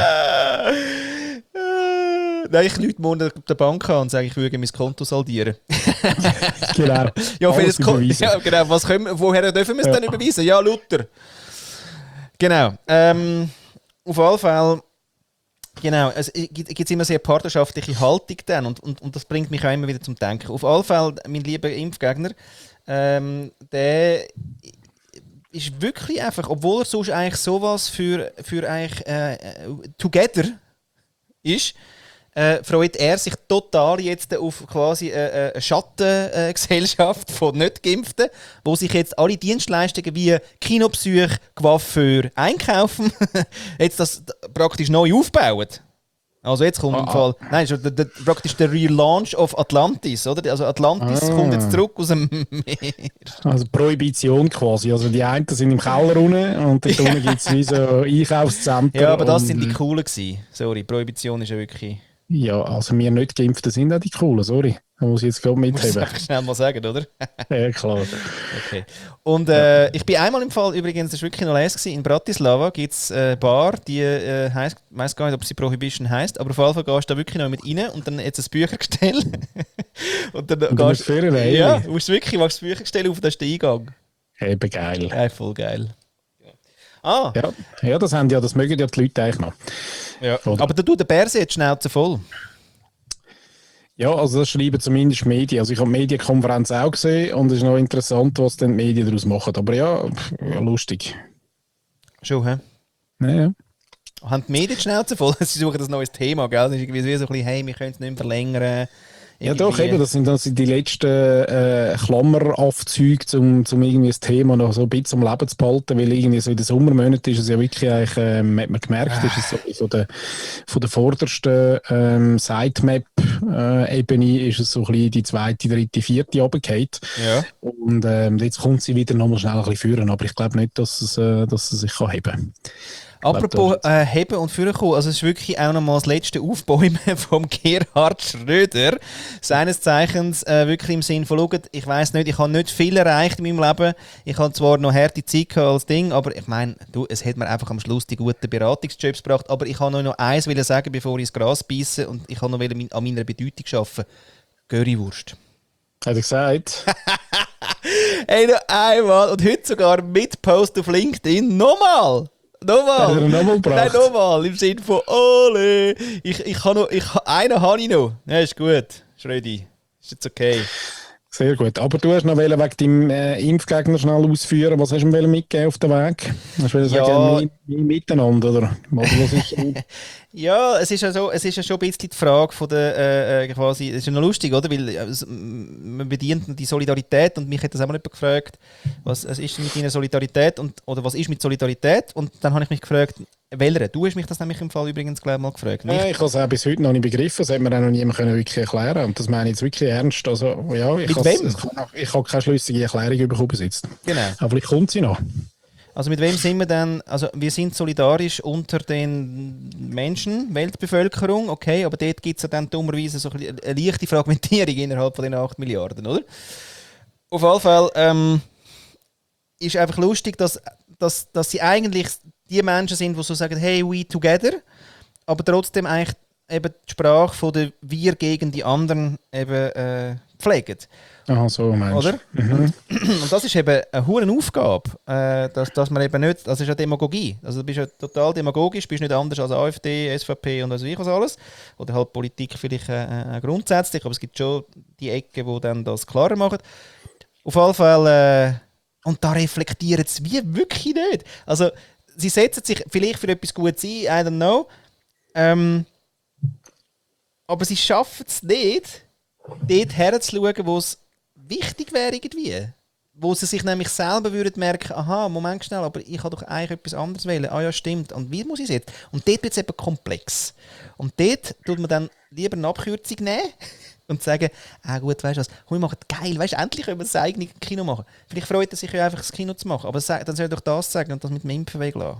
Äh, Nein, ich rufe morgen der Bank an und sage, ich würde mein Konto saldieren. Genau. Ja, für Alles das Konto. überweisen. Ja, genau. Was können wir, woher dürfen wir es Ja. dann überweisen? Ja, Luther. Genau. Ähm, auf alle Fälle. Genau, es gibt immer sehr partnerschaftliche Haltung dann und, und, und das bringt mich auch immer wieder zum Denken. Auf alle Fälle, mein lieber Impfgegner, ähm, der ist wirklich einfach, obwohl er sonst eigentlich sowas für, für eigentlich äh, together ist, äh, freut er sich total jetzt auf quasi äh, eine Schattengesellschaft von Nicht-Geimpften, wo sich jetzt alle Dienstleistungen wie Kinobesuch, Coiffeur, Einkaufen jetzt das praktisch neu aufbauen. Also jetzt kommt im Ah, Fall, nein, schon der, der, praktisch der Relaunch of Atlantis, oder? Also Atlantis Ah. kommt jetzt zurück aus dem Meer. Also Prohibition quasi. Also die einen sind im Keller unten und dort unten gibt es wie so Einkaufszentren. Ja, aber das und- sind die coolen gewesen. Sorry, Prohibition ist ja wirklich... Ja, also wir nicht Geimpften sind auch die coolen, sorry. Da muss ich jetzt gerade Musst du es mitheben. einfach schnell mal sagen, oder? Ja, klar. Okay. Und äh, ich bin einmal im Fall, übrigens, das war wirklich noch les, in Bratislava gibt es eine Bar, die äh, heisst, ich weiss gar nicht, ob sie Prohibition heisst, aber auf jeden Fall gehst du da wirklich noch mit rein und dann jetzt ein Büchergestell. und dann Und du musst für eine Eile. Ja, du musst wirklich, machst das Büchergestell auf, das ist der Eingang. Eben geil. Ja, voll geil. Ah, Ja, ja, das haben ja, das mögen ja die Leute eigentlich noch. ja. Oder? Aber da tut der Bär jetzt die Schnauze voll. Ja, also das schreiben zumindest Medien. Also ich habe die Medienkonferenz auch gesehen und es ist noch interessant, was dann die Medien daraus machen. Aber ja, pff, ja lustig. Schon, hä? Ja, ja. Haben die Medien die Schnauze voll? Sie suchen ein neues Thema, gell? Das ist irgendwie so ein bisschen, hey, wir können es nicht mehr verlängern. Ja doch, eben, das sind, das sind die letzten äh, Klammerabzüge, um zum irgendwie das Thema noch so ein bisschen am Leben zu behalten, weil irgendwie so in den Sommermonaten ist es ja wirklich eigentlich, ähm, hat man gemerkt, ist es so von der, von der vordersten ähm, Sitemap-Ebene ist es so ein bisschen die zweite, dritte, vierte runtergefallen. Ja. Und ähm, jetzt kommt sie wieder nochmal schnell ein bisschen führen, aber ich glaube nicht, dass es, äh, dass es sich kann heben kann. Apropos äh, heben und vorkommen, also es ist wirklich auch nochmal das letzte Aufbäumen vom Gerhard Schröder. Seines Zeichens äh, wirklich im Sinn von, schaut, ich weiss nicht, ich habe nicht viel erreicht in meinem Leben. Ich habe zwar noch harte Zeit gehabt als Ding, aber ich meine, du, es hat mir einfach am Schluss die guten Beratungsjobs gebracht. Aber ich wollte noch eins sagen, bevor ich ins Gras beisse und ich wollte noch an meiner Bedeutung arbeiten. Currywurst. Hat er gesagt? Hey, noch einmal und heute sogar mit Post auf LinkedIn. Nochmal! Nochmal! Hat er ihn nochmal gebracht? Nein, nochmal! Im Sinne von Ole! Ich, ich kann noch, ich, einen habe ich noch. Ja, ist gut. Schrödi. Ist jetzt okay. Sehr gut. Aber du hast noch wegen deinem äh, Impfgegner schnell ausführen. Was hast du ihm mitgegeben auf den Weg? Hast du Ja. sagen, mehr, mehr miteinander, oder? Was ist Ja, es ist ja, so, es ist ja schon ein bisschen die Frage von der, äh, äh, quasi, es ist ja noch lustig, oder? Weil äh, es- m- man bedient die Solidarität und mich hat das auch mal jemand gefragt, was was ist denn mit deiner Solidarität und, oder was ist mit Solidarität? Und dann habe ich mich gefragt, welcher? Du hast mich das nämlich im Fall übrigens, glaube ich, mal gefragt. Nicht? Nein, ich habe es auch bis heute noch nicht begriffen. Das hat mir auch noch niemand können wirklich erklären. Und das meine ich jetzt wirklich ernst. Also, ja, ich Mit has- wem? Ich, kann- ich habe keine schlüssige Erklärung bekommen bis jetzt. Genau. Aber vielleicht kommt sie noch. Also mit wem sind wir denn? Also wir sind solidarisch unter den Menschen, Weltbevölkerung, okay, aber dort gibt es ja dann dummerweise so ein bisschen eine leichte Fragmentierung innerhalb von den acht Milliarden, oder? Auf jeden Fall ähm, ist einfach lustig, dass, dass, dass sie eigentlich die Menschen sind, die so sagen, hey, we together, aber trotzdem eigentlich eben die Sprache von der Wir gegen die anderen eben äh, pflegen. Aha, so meinst du. Oder? Mhm. Und das ist eben eine hohe Aufgabe, äh, dass, dass man eben nicht, das ist ja Demagogie. Also du bist ja total demagogisch, bist nicht anders als AfD, S V P und was weiß ich was alles. Oder halt Politik vielleicht äh, äh, grundsätzlich, aber es gibt schon die Ecken, die dann das klarer machen. Auf jeden Fall, äh, und da reflektieren sie wie wirklich nicht. Also sie setzen sich vielleicht für etwas Gutes ein, I don't know. Ähm, aber sie schaffen es nicht, dort herzuschauen, wo es wichtig wäre irgendwie. Wo sie sich nämlich selber würden merken, aha, Moment schnell, aber ich habe doch eigentlich etwas anderes wählen. Ah ja, stimmt. Und wie muss ich es jetzt? Und dort wird es eben komplex. Und dort tut man dann lieber eine Abkürzung nehmen und sagen, ah gut, weißt du was, komm, wir machen es geil, weißt du, endlich können wir das eigene Kino machen. Vielleicht freut er sich ja einfach, das Kino zu machen, aber sag- dann soll er doch das sagen und das mit dem Impfen weglassen.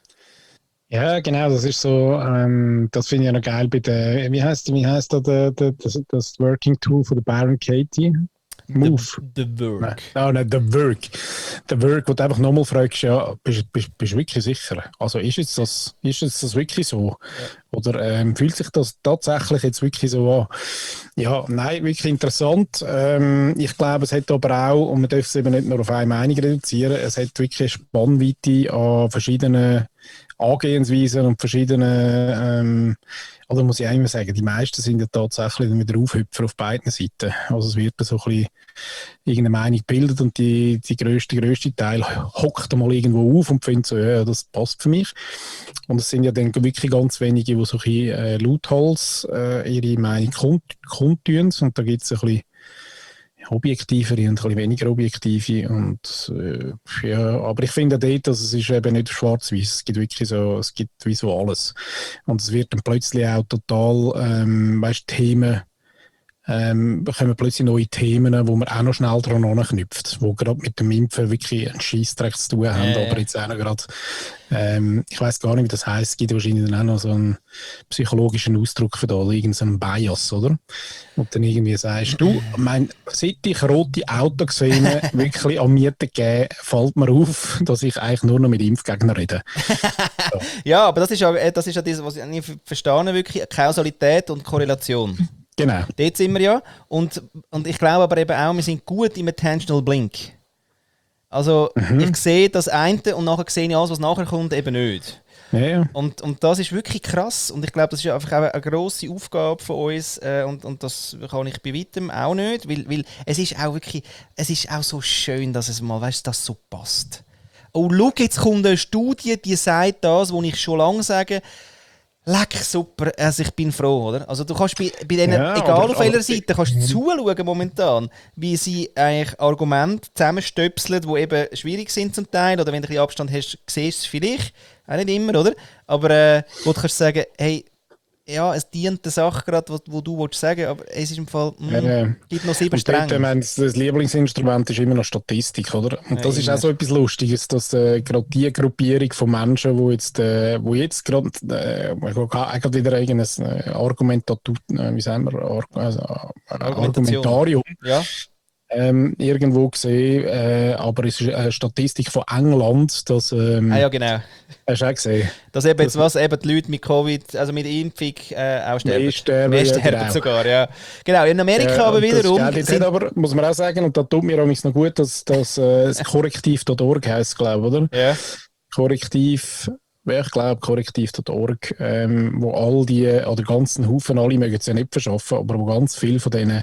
Ja, genau, das ist so, ähm, das finde ich ja noch geil bei der, wie heißt wie heißt da der, der, das, das Working Tool von der Baron Katie? Move. The, the Nein, Work. oh, nein, The Work. The Work, wo du einfach nochmal fragst, ja, bist, bist, bist du wirklich sicher? Also ist jetzt das, ist jetzt das wirklich so? Ja. Oder ähm, fühlt sich das tatsächlich jetzt wirklich so an? Ja, nein, wirklich interessant. Ähm, ich glaube, es hat aber auch, und man darf es eben nicht nur auf eine Meinung reduzieren, es hat wirklich eine Spannweite an verschiedenen Angehensweisen und verschiedenen, ähm, oder muss ich einmal sagen, die meisten sind ja tatsächlich wieder Aufhüpfer auf beiden Seiten. Also es wird so ein bisschen irgendeine Meinung gebildet und die, die grösste, grösste Teil hockt mal irgendwo auf und findet so, ja, das passt für mich. Und es sind ja dann wirklich ganz wenige, die so ein bisschen äh, lauthals äh, ihre Meinung kund, kundtun. Und da gibt es ein bisschen objektivere und ein bisschen weniger objektive. Und, äh, ja, aber ich finde dort, dass es ist eben nicht schwarz-weiß. Es gibt wirklich so, es gibt wie so alles. Und es wird dann plötzlich auch total, ähm, weißt, Themen ähm, bekommen plötzlich neue Themen, wo man auch noch schnell dran anknüpft, wo gerade mit dem Impfen wirklich einen Scheissdreck zu tun haben, Äh. aber jetzt auch noch gerade, ähm, ich weiß gar nicht, wie das heisst, es gibt wahrscheinlich dann auch noch so einen psychologischen Ausdruck für da, irgendeinen Bias, oder? Und dann irgendwie sagst du, mein, seit ich rote Autoszene wirklich an Mieten gebe, fällt mir auf, dass ich eigentlich nur noch mit Impfgegnern rede. So. Ja, aber das ist ja, das ist ja das, was ich nicht verstehe, wirklich Kausalität und Korrelation. Genau. Dort sind wir ja. Und, und ich glaube aber eben auch, wir sind gut im Attentional Blink. Also mhm. ich sehe das eine und nachher sehe ich alles, was nachher kommt, eben nicht. Ja, ja. Und, und das ist wirklich krass. Und ich glaube, das ist einfach auch eine grosse Aufgabe von uns. Äh, und, und das kann ich bei weitem auch nicht. Weil, weil es ist auch wirklich, es ist auch so schön, dass es mal, weißt, das so passt. Oh, schau, jetzt kommt eine Studie, die sagt das, was ich schon lange sage. Leck, super, also ich bin froh, oder? Also du kannst bei, bei denen, ja, egal aber, auf welcher aber, Seite, kannst du zuschauen momentan, wie sie eigentlich Argumente zusammenstöpseln, die eben schwierig sind zum Teil, oder wenn du ein bisschen Abstand hast, siehst du es vielleicht, auch nicht immer, oder? Aber äh, wo du kannst sagen, hey, ja, es dient der Sache gerade, wo, wo du willst sagen, aber es ist im Fall, mh, äh, gibt noch sieben Stränge. Ich meine, das Lieblingsinstrument ist immer noch Statistik, oder? Und das ja, ist auch so etwas Lustiges, dass äh, gerade die Gruppierung von Menschen, die jetzt, äh, wo jetzt gerade, äh, ich habe wieder irgendein Argumentatur, äh, wie sagen wir, Ar also, Argumentarium. Ja. Ähm, irgendwo gesehen, äh, aber es ist eine Statistik von England, dass... Ähm, ah ja, genau. Hast du auch gesehen? Dass eben, jetzt, was, eben die Leute mit Covid, also mit Impfung äh, auch sterben. Mehr sterben, Mehr ja, sterben genau. sogar, ja. Genau, in Amerika äh, aber wiederum... Das sind, aber, muss man auch sagen, und da tut mir auch noch gut, dass das äh, korrektiv punkt org heisst, glaube ich, oder? Ja. Korrektiv... Ich glaube, korrektiv punkt org, ähm, wo all die, oder ganzen Haufen, alle mögen es ja nicht verschaffen, aber wo ganz viel von diesen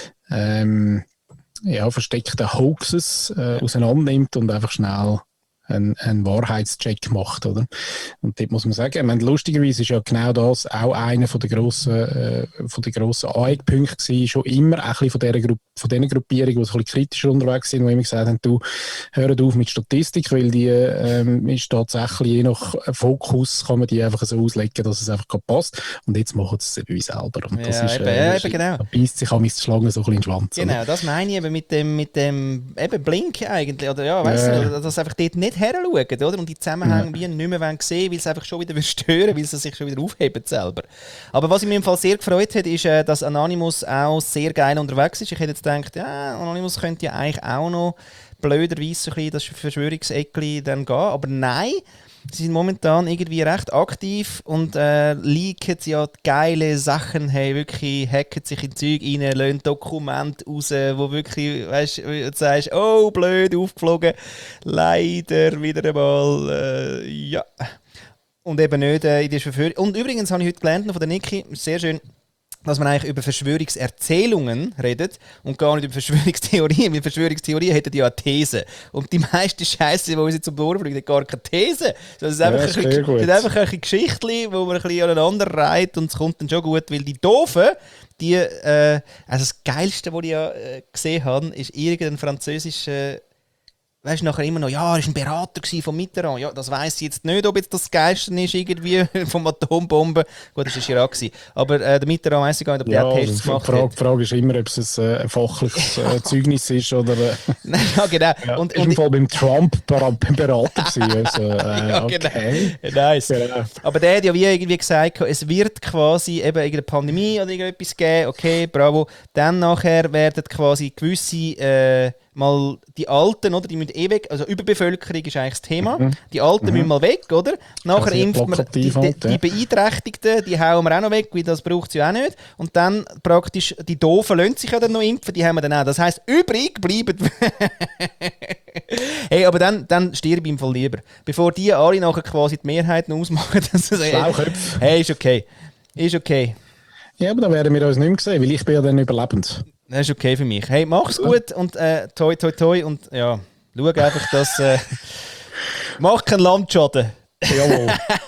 ähm, ja, versteckten Hoaxes äh, auseinandernimmt und einfach schnell einen, einen Wahrheitscheck macht, oder? Und dort muss man sagen, ich meine, lustigerweise ist ja genau das auch einer von der grossen, äh, von der grossen Anhängpunkte gewesen, schon immer ein bisschen von dieser Gru von diesen Gruppierungen, die so ein bisschen kritischer unterwegs sind, die immer gesagt haben, du, hört auf mit Statistik, weil die ähm, ist tatsächlich, je nach Fokus kann man die einfach so auslegen, dass es einfach passt. Und jetzt machen sie es eben wie selber. Und ja, das ist, eben, äh, ja, eben, genau. Da beißt sich an die Schlange so ein bisschen in den Schwanz. Genau, oder? das meine ich eben mit dem, mit dem eben Blink eigentlich, oder ja, weißt ja. du, dass einfach dort nicht her schauen, oder? Und die Zusammenhänge ja. wie nicht mehr wollen sehen, weil es einfach schon wieder stören, weil sie sich schon wieder aufheben selber. Aber was mich im Fall sehr gefreut hat, ist, dass Anonymous auch sehr geil unterwegs ist. Ich hätte jetzt gedacht, ja, Anonymous könnte ja eigentlich auch noch blöderweise so ein bisschen das Verschwörungseckli dann gehen, aber nein, sie sind momentan irgendwie recht aktiv und äh, leaken ja geile Sachen, hey, wirklich hacken sich in Zeug rein, lassen Dokumente raus, wo wirklich, weißt du, sagst, oh, blöd, aufgeflogen, leider wieder einmal, äh, ja. Und eben nicht äh, in der Verführung. Und übrigens habe ich heute gelernt von der Niki, sehr schön, dass man eigentlich über Verschwörungserzählungen redet und gar nicht über Verschwörungstheorien. Weil Verschwörungstheorien hätten ja eine These. Und die meiste Scheiße, die uns jetzt um die Ohren fliegt, hat gar keine These. Das ist einfach, ja, das ein, bisschen, das ist einfach ein Geschichtchen, wo man ein bisschen aneinander reiht und es kommt dann schon gut. Weil die Doofen, die, äh, also das Geilste, was ich ja äh, gesehen habe, ist irgendein französischer, weißt du, nachher immer noch, ja, er war ein Berater von Mitterrand. Ja, das weiss ich jetzt nicht, ob jetzt das Geilste ist, irgendwie vom Atombomben. Gut, das war Chirac. Aber äh, der Mitterrand weiss ich gar nicht, ob der ja, Tests gemacht hat. Die Frage ist immer, ob es ein, ein fachliches äh, Zeugnis ist oder... Äh, ja, genau. Ja, und, und im Fall beim Trump Berater gewesen. Also, äh, ja, okay. Genau. Nice. Genau. Aber der hat ja wie irgendwie gesagt, es wird quasi eben irgendeine Pandemie oder irgendetwas geben. Okay, bravo. Dann nachher werden quasi gewisse... Äh, mal die Alten, oder? Die müssen eh weg. Also Überbevölkerung ist eigentlich das Thema. Mhm. Die Alten mhm. müssen mal weg, oder? Nachher impft man die, die, die Beeinträchtigten, die hauen wir auch noch weg, weil das braucht es ja auch nicht. Und dann praktisch, die Doofen lassen sich ja dann noch impfen, die haben wir dann auch. Das heisst, übrig bleiben... hey, aber dann, dann stirb ich im Fall lieber. Bevor die alle nachher quasi die Mehrheiten ausmachen. Schlauköpfe. Hey, ist okay. Ist okay. Ja, aber dann werden wir uns nicht mehr sehen, weil ich bin ja dann überlebend. Das ist okay für mich. Hey, mach's gut und äh, toi toi toi und ja, schau einfach, dass äh, mach keinen Landschaden. Jawohl.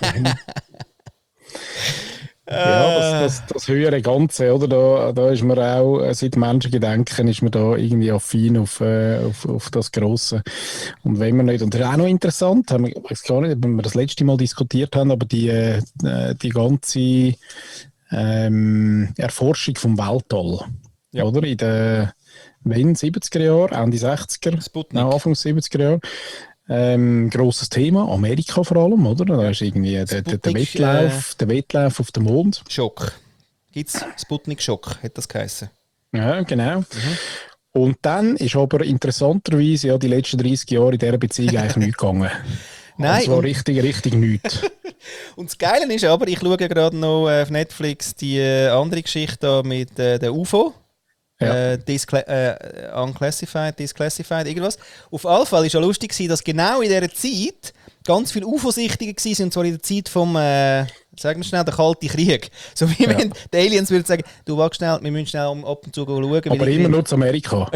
ja, das, das, das höhere Ganze, oder? Da, da ist man auch, seit Menschengedenken ist man da irgendwie affin auf, äh, auf, auf das Grosse. Und wenn man nicht, und das ist auch noch interessant, haben wir, ich weiß gar nicht, ob wir das letzte Mal diskutiert haben, aber die, äh, die ganze ähm, Erforschung vom Weltall. Ja. oder? In den wenn, siebziger Jahren, Ende sechziger, Sputnik. Anfang siebziger Jahre. Ähm, grosses Thema, Amerika vor allem, oder? Da Ja. ist irgendwie der, der, der, Sputnik, Wettlauf, der Wettlauf auf den Mond. Schock. Gibt es Sputnik-Schock, hat das geheißen. Ja, genau. Und dann ist aber interessanterweise ja die letzten dreißig Jahre in dieser Beziehung eigentlich nichts gegangen. Nein, Und zwar und- richtig, richtig nichts. Und das Geile ist aber, ich schaue ja gerade noch auf Netflix die äh, andere Geschichte da mit äh, der U F O. Ja. Äh, discla- äh, unclassified, disclassified, irgendwas. Auf jeden Fall war ja lustig, gewesen, dass genau in dieser Zeit ganz viele U F O-Sichtungen waren, und zwar in der Zeit vom, äh, sagen wir schnell, der Kalte Krieg. So wie Ja. wenn die Aliens würden sagen, du wach schnell, wir müssen schnell um- ab und zu schauen. weil Aber irgendwie- immer nur zu Amerika.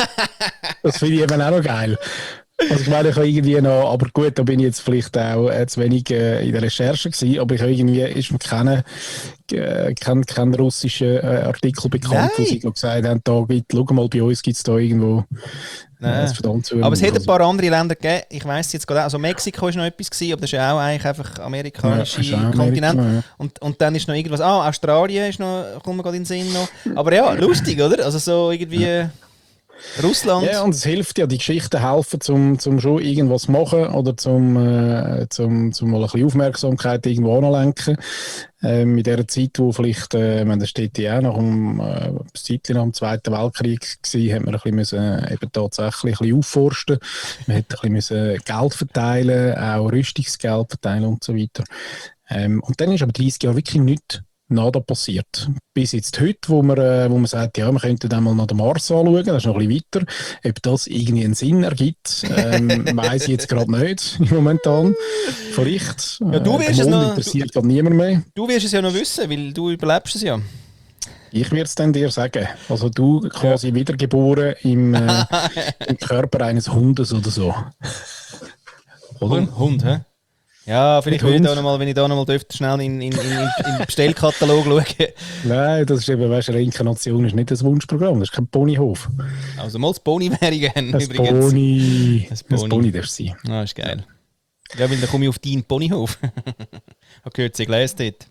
Das finde ich eben auch noch geil. Also ich meine, ich habe irgendwie noch, aber gut, da bin ich jetzt vielleicht auch äh, zu wenig äh, in der Recherche gewesen, aber ich habe irgendwie, ist mir kein, äh, kein, kein russischer äh, Artikel bekannt, wo Nein. sie gesagt haben, da gibt, schau mal, bei uns gibt es da irgendwo äh, Nein. ein verdammt zu. Aber es hat ein paar andere Länder gegeben, ich weiss jetzt gerade auch, also Mexiko ist noch etwas gewesen, aber das ist ja auch eigentlich einfach amerikanische Ja, ist auch Kontinent. Amerika, ja. Und, und dann ist noch irgendwas, ah, Australien ist noch, kommt mir gerade in den Sinn noch. Aber ja, lustig, oder? Also so irgendwie Russland. Ja, und es hilft ja, die Geschichten helfen, zum, zum schon irgendwas machen oder zum, äh, zum, zum mal ein bisschen Aufmerksamkeit irgendwo anlenken. Ähm, in dieser Zeit, wo vielleicht, äh, ich meine, das steht ja auch nach dem, äh, das Zeitchen nach dem Zweiten Weltkrieg gewesen, hat man ein bisschen müssen, äh, eben tatsächlich ein bisschen aufforsten. Man hat ein bisschen müssen Geld verteilen, auch Rüstungsgeld verteilen und so weiter. Ähm, und dann ist aber dreißig Jahre wirklich nichts nada passiert. Bis jetzt heute, wo man, äh, wo man sagt, ja, wir könnten dann mal nach dem Mars anschauen, das ist noch ein bisschen weiter. Ob das irgendwie einen Sinn ergibt, ähm, weiss ich jetzt gerade nicht, momentan. Vielleicht. Ja, du äh, wirst der es Mond noch- interessiert gerade niemand mehr. Du wirst es ja noch wissen, weil du überlebst es ja. Ich werde es dann dir sagen. Also du quasi wiedergeboren im, äh, im Körper eines Hundes oder so. Oder? Hund, Hund hä? Ja, vielleicht Hund. will ich da noch mal, wenn ich da noch mal dürfte, schnell in, in, in, in den Bestellkatalog schauen. Nein, das ist eben, weißt du, Reinkarnation ist nicht das Wunschprogramm, das ist kein Ponyhof. Also mal das Pony wäre ich gerne Ein übrigens. Pony. Ein Ein Pony. Pony darf es sein. Ah, ist geil. Ja, weil dann komme ich auf deinen Ponyhof. Habe gehört, sie gelesen dort.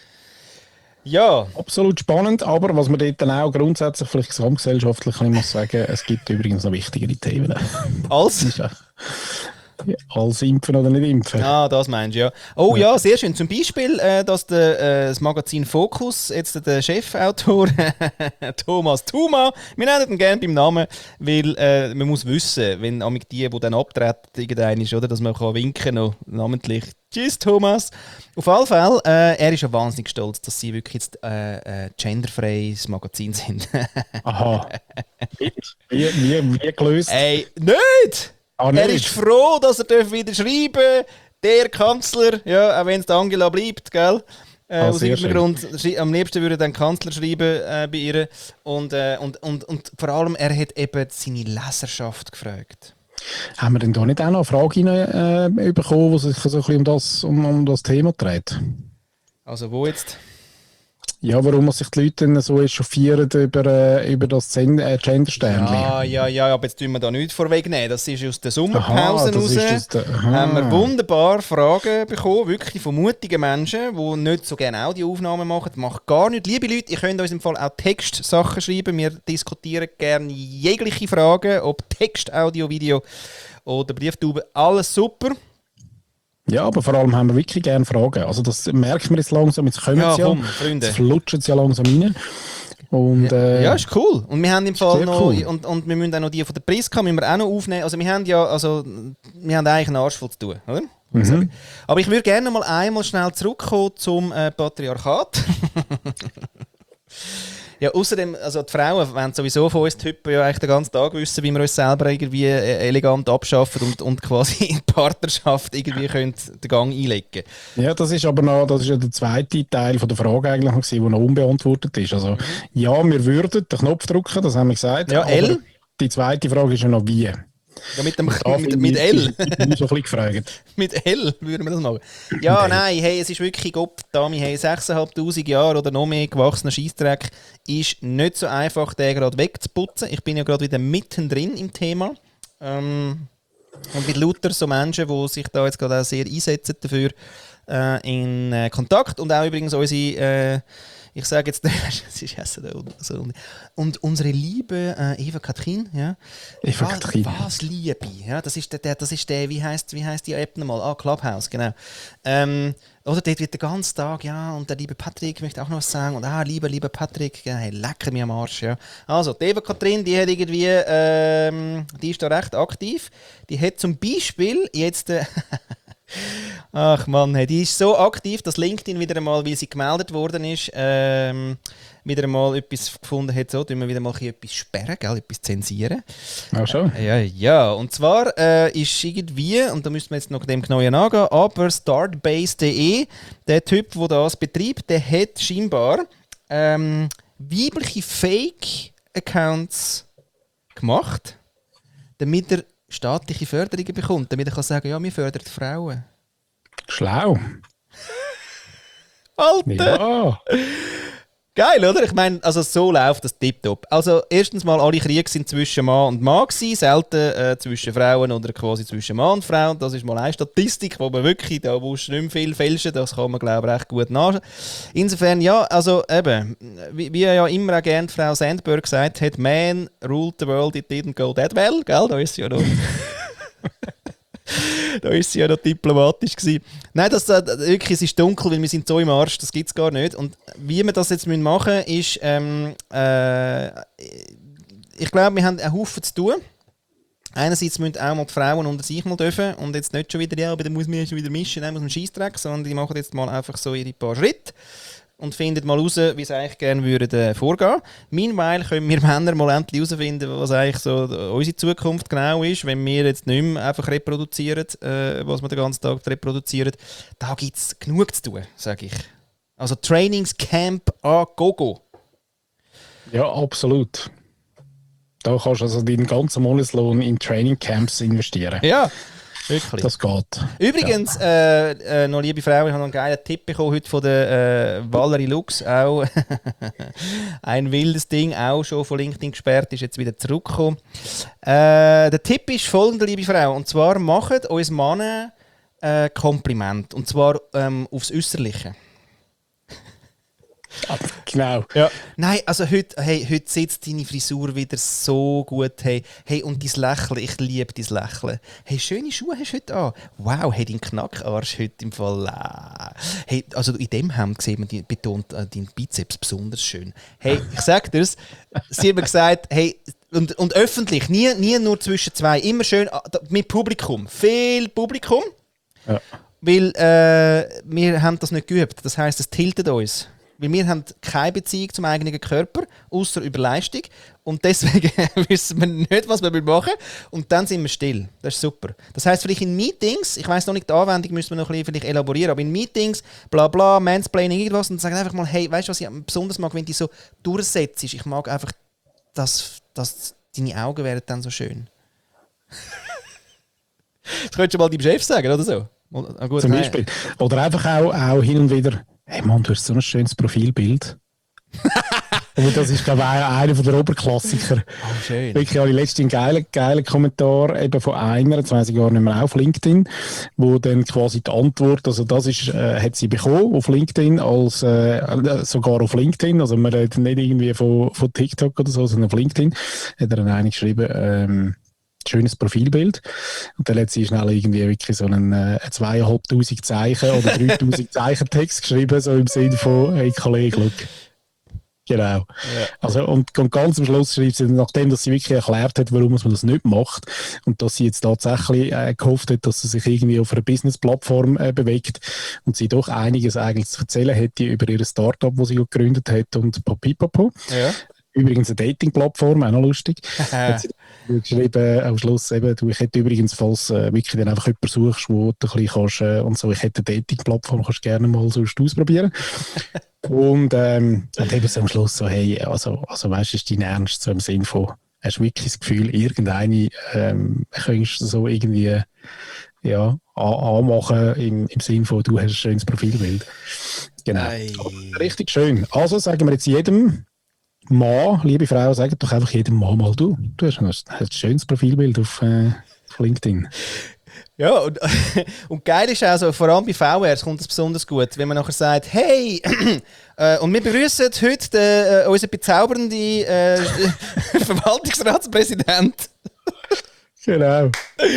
Ja, Absolut spannend, aber was man dort dann auch grundsätzlich vielleicht gesamtgesellschaftlich kann ich muss sagen, es gibt übrigens noch wichtigere Themen. als... Das ist ja- ja, als impfen oder nicht impfen. Ah, das meinst du, ja. Oh ja, sehr schön. Zum Beispiel, äh, dass der, äh, das Magazin Focus, jetzt der Chefautor Thomas Thuma, wir nennen ihn gerne beim Namen, weil äh, man muss wissen, wenn amig die, die dann abtreten, irgendein ist, oder, dass man kann winken noch namentlich. Tschüss, Thomas. Auf jeden Fall, äh, er ist ja wahnsinnig stolz, dass sie wirklich jetzt äh, äh, genderfreies Magazin sind. Aha. Wie, wie, wie gelöst? Ey, nicht! Ah, Er nicht? ist froh, dass er darf wieder schreiben darf. Der Kanzler, ja, auch wenn es Angela bleibt, gell? Äh, Ah, aus sehr irgendeinem Grund, schri- am liebsten würde er den Kanzler schreiben äh, bei ihr. Und, äh, und, und, und vor allem, er hat eben seine Leserschaft gefragt. Haben wir denn da nicht auch noch eine Frage rein, äh, bekommen, die sich so ein bisschen um das, um, um das Thema dreht? Also wo jetzt? Ja, warum sich die Leute dann so echauffieren über, äh, über das Zen- äh, Gender-Sternchen? Ja, ja, ja, aber jetzt tun wir da nichts vorwegnehmen. Das ist aus der Sommerpause Aha, das raus. ist das der- aha. Haben wir wunderbar Fragen bekommen, wirklich von mutigen Menschen, die nicht so gerne Audioaufnahmen machen. Macht gar nicht. Liebe Leute, ihr könnt uns im Fall auch Textsachen schreiben. Wir diskutieren gerne jegliche Fragen, ob Text, Audio, Video oder Brieftube. Alles super. Ja, aber vor allem haben wir wirklich gerne Fragen. Also das merkt man jetzt langsam, jetzt kommen Ja, sie ja, komm, Freunde. jetzt flutschen sie ja langsam rein. Und, äh, Ja, ist cool. Und wir haben im Fall sehr noch, cool. und, und wir müssen auch noch die von der Priska müssen wir auch noch aufnehmen. Also wir haben ja, also wir haben eigentlich einen Arsch voll zu tun, oder? Mhm. Aber ich würde gerne mal einmal schnell zurückkommen zum äh, Patriarchat. Ja, außerdem, also die Frauen wollen sowieso von uns Typen ja eigentlich den ganzen Tag wissen, wie wir uns selber irgendwie äh, elegant abschaffen und, und quasi in die Partnerschaft irgendwie können den Gang einlegen. Ja, das ist aber noch, das ist ja der zweite Teil von der Frage eigentlich noch gewesen, der noch unbeantwortet ist. Also, ja, wir würden den Knopf drücken, das haben wir gesagt. Ja, aber L. Die zweite Frage ist ja noch wie. Ja, mit, dem, Da mit, bin mit ich- L. Ich bin so ein bisschen gefragt. Mit L würden wir das machen. Ja, Mit L. nein, hey, es ist wirklich, Gott, Dami, hey, sechstausendfünfhundert Jahre oder noch mehr gewachsener Scheissdreck ist nicht so einfach, den gerade wegzuputzen. Ich bin ja gerade wieder mittendrin im Thema. Ähm, und mit lauter so Menschen, die sich da jetzt gerade auch sehr einsetzen dafür, äh, in äh, Kontakt. Und auch übrigens unsere, äh, ich sage jetzt, es ist ja so, so. Und unsere liebe äh, Eva Katrin, ja. Eva was, Katrin. Was Liebe, ja, das ist der, der, das ist der, wie heißt, wie heißt die App nochmal? Ah, Clubhouse, genau. Ähm, oder dort wird der ganze Tag, ja, und der liebe Patrick möchte auch noch was sagen. Und ah, lieber, lieber Patrick, ja, hey, lecker mir am Arsch, ja. Also, die Eva Katrin, die hat irgendwie, ähm, die ist da recht aktiv. Die hat zum Beispiel jetzt, äh, ach Mann, hey, die ist so aktiv, dass LinkedIn wieder einmal, weil sie gemeldet worden ist, ähm, wieder einmal etwas gefunden hat, so, tun wir wieder mal etwas sperren, gell, etwas zensieren. Ach schon? Äh, ja, ja, und zwar äh, ist irgendwie, und da müssen wir jetzt noch dem Genauen angehen, aber startbase punkt de, der Typ, der das betreibt, der hat scheinbar ähm, weibliche Fake-Accounts gemacht, damit er staatliche Förderungen bekommt, damit er kann sagen, ja, wir fördern Frauen. Schlau. Alter! Ja. Geil, oder? Ich meine, also so läuft das tipptopp. Also erstens mal, alle Kriege sind zwischen Mann und Mann gewesen, selten äh, zwischen Frauen oder quasi zwischen Mann und Frau. Das ist mal eine Statistik, wo man wirklich, da musst du nicht mehr viel fälschen, das kann man, glaube ich, recht gut nach. Insofern, ja, also eben, wie, wie ja immer auch gerne Frau Sandberg gesagt hat, man ruled the world, it didn't go that well, gell? Da ist sie ja noch... Da war sie ja noch diplomatisch gewesen. Nein, das, äh, wirklich, es ist dunkel, weil wir sind so im Arsch, das gibt es gar nicht. Und wie wir das jetzt machen müssen, ist, ähm, äh, ich glaube, wir haben einen Haufen zu tun. Einerseits müssen auch mal die Frauen unter sich mal dürfen und jetzt nicht schon wieder, ja, aber dann muss man schon wieder mischen, dann muss man Scheissdreck, sondern die machen jetzt mal einfach so ihre paar Schritte und findet mal raus, wie sie eigentlich gerne würden, äh, vorgehen. Meanwhile können wir Männer mal endlich herausfinden, was eigentlich so unsere Zukunft genau ist, wenn wir jetzt nicht mehr einfach reproduzieren, äh, was wir den ganzen Tag reproduzieren. Da gibt es genug zu tun, sage ich. Also Trainingscamp a Gogo. Ja, absolut. Da kannst du also deinen ganzen Monatslohn in Trainingcamps investieren. Ja, wirklich. Das geht. Übrigens, ja. äh, äh, noch liebe Frau, ich habe noch einen geilen Tipp bekommen heute von der äh, Valerie Lux. Auch ein wildes Ding, auch schon von LinkedIn gesperrt, ist jetzt wieder zurückgekommen. Äh, der Tipp ist folgender, liebe Frau, und zwar macht uns Männer äh, Kompliment, und zwar ähm, aufs Äußerliche. Genau. Ja. Nein, also heute, hey, heute sitzt deine Frisur wieder so gut. Hey, hey, und dein Lächeln, ich liebe dein Lächeln. Hey, schöne Schuhe hast du heute an. Wow, hey, dein Knackarsch heute im Fall. Äh. Hey, also in dem Hemd sieht man, die, betont äh, deinen Bizeps besonders schön. Hey, ich sag dir's, sie haben gesagt, hey, und, und öffentlich, nie, nie nur zwischen zwei, immer schön mit Publikum. Viel Publikum. Ja. Weil äh, wir haben das nicht geübt. Das heisst, es tiltet uns. Weil wir haben keine Beziehung zum eigenen Körper, außer über Leistung. Und deswegen wissen wir nicht, was wir machen wollen. Und dann sind wir still. Das ist super. Das heisst, vielleicht in Meetings, ich weiss noch nicht, die Anwendung müssen wir noch ein bisschen vielleicht elaborieren, aber in Meetings, bla bla, Mansplaining, irgendwas, und sagen einfach mal, hey, weißt du, was ich besonders mag, wenn du so durchsetzt? Ich mag einfach, dass, dass deine Augen werden dann so schön. Das könntest du mal deinem Chef sagen, oder so? Ah, gut, zum Beispiel. Oder einfach auch, auch hin und wieder, hey Mann, du hast so ein schönes Profilbild. Und das ist, glaube ich, einer der Oberklassiker. Oh, schön. Wirklich, habe ich letztens einen geilen, geilen Kommentar eben von einer, jetzt weiss ich gar nicht mehr, auf LinkedIn, wo dann quasi die Antwort, also das ist, äh, hat sie bekommen auf LinkedIn, als, äh, sogar auf LinkedIn, also man redet nicht irgendwie von, von TikTok oder so, sondern auf LinkedIn, hat er dann eine geschrieben, ähm, schönes Profilbild. Und dann hat sie schnell irgendwie wirklich so einen äh, zweitausendfünfhundert Zeichen oder dreitausend Zeichen Text geschrieben, so im Sinne von, hey Kollege, look. Genau. Ja. Also, und, und ganz am Schluss schreibt sie, nachdem dass sie wirklich erklärt hat, warum man das nicht macht und dass sie jetzt tatsächlich äh, gehofft hat, dass sie sich irgendwie auf einer Business-Plattform äh, bewegt und sie doch einiges eigentlich zu erzählen hätte über ihr Startup, das sie gegründet hat und papipapo. Ja. Übrigens eine Dating-Plattform, auch noch lustig. Hat sie geschrieben, am Schluss eben, du, ich hätte übrigens, falls äh, wirklich dann einfach jemanden suchst, wo du ein bisschen kannst, äh, und so, ich hätte eine Dating-Plattform, kannst du gerne mal sonst ausprobieren. und, ähm, und eben so am Schluss so, hey, also, also weißt du, ist dein Ernst, so im Sinn von, hast du wirklich das Gefühl, irgendeine, ähm, könntest du so irgendwie, ja, anmachen im, im Sinn von, du hast ein schönes Profilbild. Genau. Richtig schön. Also sagen wir jetzt jedem Mann, liebe Frau, sagt doch einfach jedem Mann mal, du, du hast ein, ein schönes Profilbild auf, äh, auf LinkedIn. Ja, und, und geil ist auch so, vor allem bei V Rs kommt es besonders gut, wenn man nachher sagt, hey, äh, und wir begrüßen heute den, äh, unseren bezaubernden äh, Verwaltungsratspräsident. Genau.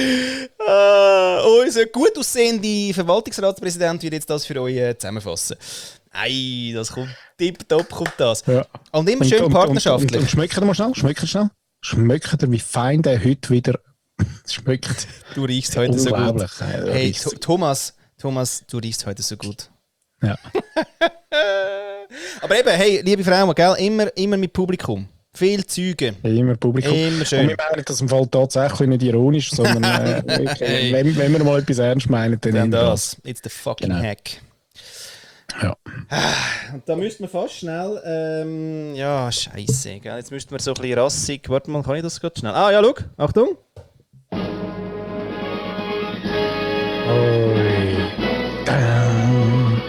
Uh, unser gut aussehender Verwaltungsratspräsident wird jetzt das für euch äh, zusammenfassen. Ei, das kommt tipptopp, kommt das. Ja. Und immer schön und, partnerschaftlich. Und, und, und schmeckt ihr mal schnell, schmeckt ihr schnell. Schmeckt ihr, wie fein der heute wieder schmeckt. Du riechst heute so gut. Unglaublich. Ja, Hey, riechst- Th- Thomas, Thomas, du riechst heute so gut. Ja. Aber eben, hey, liebe Frauen, gell, immer, immer mit Publikum. Viel Zeugen. Immer Publikum. Immer schön. Und wir meinen das im Fall tatsächlich nicht ironisch, sondern äh, wirklich, Hey. wenn, wenn wir mal etwas ernst meinen, dann Dann immer das. It's the fucking Genau. hack. Ja. Und da müssten wir fast schnell, ähm, ja, scheiße, gell? Jetzt müssten wir so ein bisschen rassig, warte mal, kann ich das gerade schnell? Ah, ja, schau, Achtung. Oi. Ähm,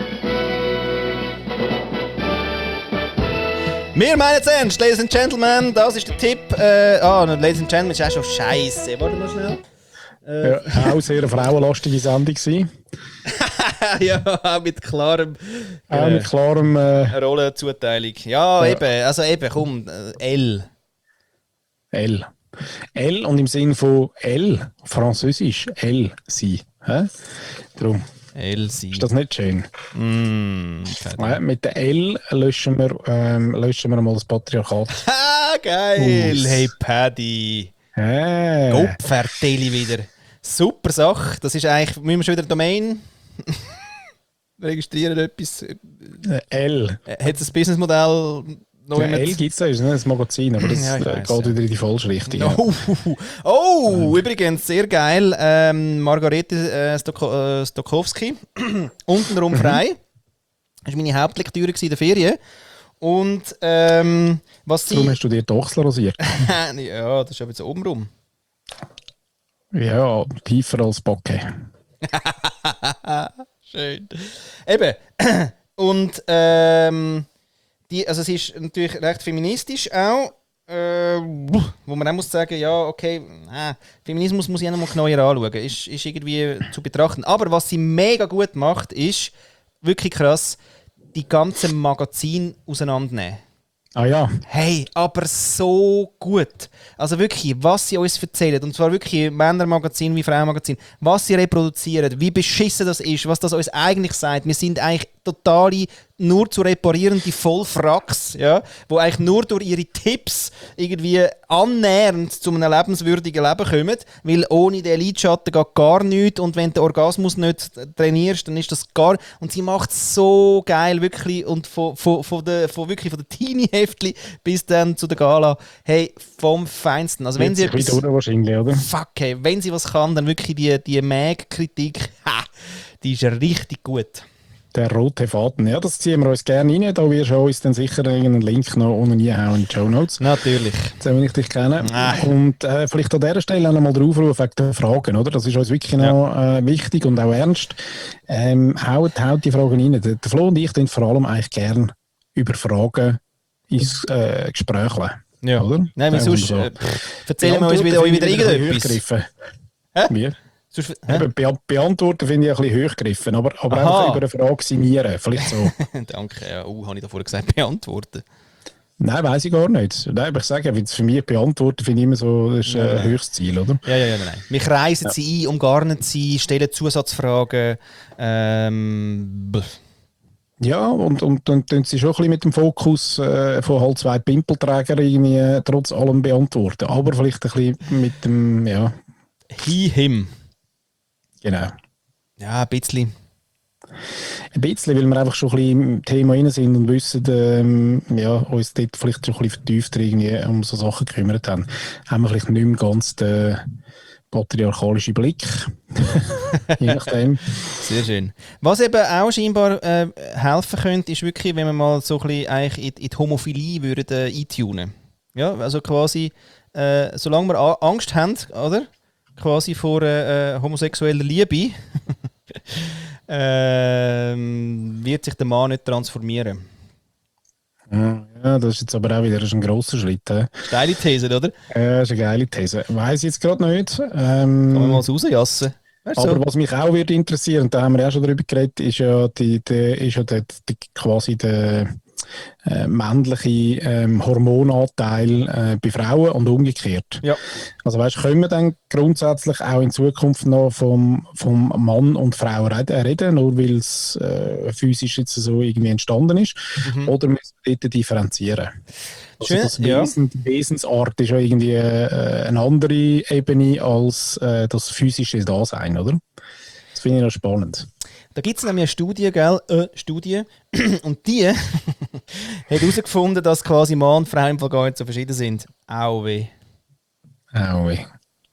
Wir meinen es ernst, Ladies and Gentlemen, das ist der Tipp. Äh, ah, no, Ladies and Gentlemen ist auch schon scheiße. Warte mal schnell. Äh, Ja, auch sehr eine frauenlastige Sendung gewesen. ja, auch mit klarem Auch äh, mit klarem äh, Rollenzuteilung. Ja, Ja. eben, also eben, komm, äh, L. L. L und im Sinn von L, französisch, L, sie. Hä? Darum L, sie. ist das nicht schön. Mm, Ja, mit der L löschen wir, ähm, löschen wir mal das Patriarchat. ah, geil. Aus. Hey, Paddy. Äh, Gopferteli wieder. Super Sache. Das ist eigentlich, müssen wir schon wieder Domain registrieren, etwas. Äh, L. Hat es ein Businessmodell noch Ja, jemand- L gibt es, das ist nicht ein Magazin, aber das Ja, ich äh, weiss, geht ja. wieder in die falsche Richtung. Ja. Oh, oh übrigens, sehr geil. Ähm, Margarete äh, Stoko äh, Stokowski, untenrum frei. Das war meine Hauptlektüre gewesen in der Ferien. Und ähm, was sie. Darum hast du dir die Ochsel rasiert. ja, das ist aber so obenrum. Ja, tiefer als Backe. Schön. Eben. Und ähm, die, also sie ist natürlich recht feministisch auch. Äh, wo man auch muss sagen, ja, okay, äh, Feminismus muss ich auch noch mal genauer anschauen. Ist, ist irgendwie zu betrachten. Aber was sie mega gut macht, ist wirklich krass, die ganzen Magazine auseinandernehmen. Ah ja, Hey, aber so gut. Also wirklich, was sie uns erzählen, und zwar wirklich Männermagazin wie Frauenmagazin, was sie reproduzieren, wie beschissen das ist, was das uns eigentlich sagt. Wir sind eigentlich totale, nur zu reparierende Vollfracks, ja, wo eigentlich nur durch ihre Tipps irgendwie annähernd zu einem lebenswürdigen Leben kommen, weil ohne den Lidschatten geht gar nichts und wenn du den Orgasmus nicht trainierst, dann ist das gar... Und sie macht es so geil, wirklich, und von, von, von, der, von, wirklich von der Teenie-Heftli bis dann zu der Gala, hey, vom Feinsten. Also wenn sie jetzt ein etwas... bisschen durch wahrscheinlich, oder? Fuck, hey, wenn sie was kann, dann wirklich die, die Mag-Kritik, ha, die ist richtig gut. Der rote Faden. Ja, das ziehen wir uns gerne rein. Da wirst du uns dann sicher irgendeinen Link noch unten reinhauen in die Show Notes. Natürlich. So, wenn ich dich kenne. Ah. Und äh, vielleicht an dieser Stelle auch noch mal den Aufruf wegen der Fragen, oder? Das ist uns wirklich Ja. noch äh, wichtig und auch ernst. Ähm, haut, haut die Fragen rein. Der, der Flo und ich tun vor allem eigentlich gern über Fragen ins äh, Gespräch lassen. Ja. Oder? Nein, wie Sagen wir sonst so. äh, erzählen wir uns wieder, euch wieder irgendetwas. Hochgegriffen. Hä? Wie? Sonst, hä? Eben, be beantworten finde ich ein bisschen hochgegriffen, aber, aber Aha. einfach über eine Frage signieren. Vielleicht so. Danke, ja. Uh, habe ich da vorher gesagt, beantworten. Nein, weiß ich gar nicht. Nein, aber ich sage, wenn es für mich beantworten, finde ich immer so, das ist ein Nein. höchstes Ziel, oder? Ja, ja, ja, nein, nein. Wir kreisen Ja. sie ein, umgarnen sie, stellen Zusatzfragen. Ähm, bl- Ja, und, und dann tun sie schon ein bisschen mit dem Fokus äh, von halt zwei Pimpelträgern irgendwie äh, trotz allem beantworten. Aber vielleicht ein bisschen mit dem, ja, He, him. genau. Ja, ein bisschen. Ein bisschen, weil wir einfach schon ein bisschen im Thema rein sind und wissen, ähm, ja, uns dort vielleicht schon ein bisschen vertiefter irgendwie um so Sachen gekümmert haben, haben wir vielleicht nicht mehr ganz den patriarchalischen Blick. Je nachdem. Sehr schön. Was eben auch scheinbar äh, helfen könnte, ist wirklich, wenn wir mal so ein bisschen eigentlich in, in die Homophilie würden, äh, eintunen. Ja, also quasi, äh, solange wir A- Angst haben, oder? Quasi vor äh, äh, homosexueller Liebe, ähm, wird sich der Mann nicht transformieren. Ja, das ist jetzt aber auch wieder das ist ein grosser Schritt. Äh. Steile These, oder? Ja, das ist eine geile These. Weiss ich jetzt gerade nicht. Kann man Ähm, mal so rausjassen? Weißt du Aber so? was mich auch wird interessieren, und da haben wir ja schon drüber geredet, ist ja, die, die, ist ja der, die, quasi der äh, männliche ähm, Hormonanteil äh, bei Frauen und umgekehrt. Ja. Also weißt, können wir dann grundsätzlich auch in Zukunft noch vom, vom Mann und Frau reden, reden nur weil es äh, physisch jetzt so irgendwie entstanden ist? Mhm. Oder müssen wir dort differenzieren? Also Schön, das ja. Wesen, die Wesensart ist ja irgendwie äh, eine andere Ebene als äh, das physische Dasein, oder? Das finde ich noch spannend. Da gibt es nämlich eine Studie, gell? Äh, Studie. Und die hat herausgefunden, dass quasi Mann und Frau im Fall gar nicht so verschieden sind. Au weh. Au weh.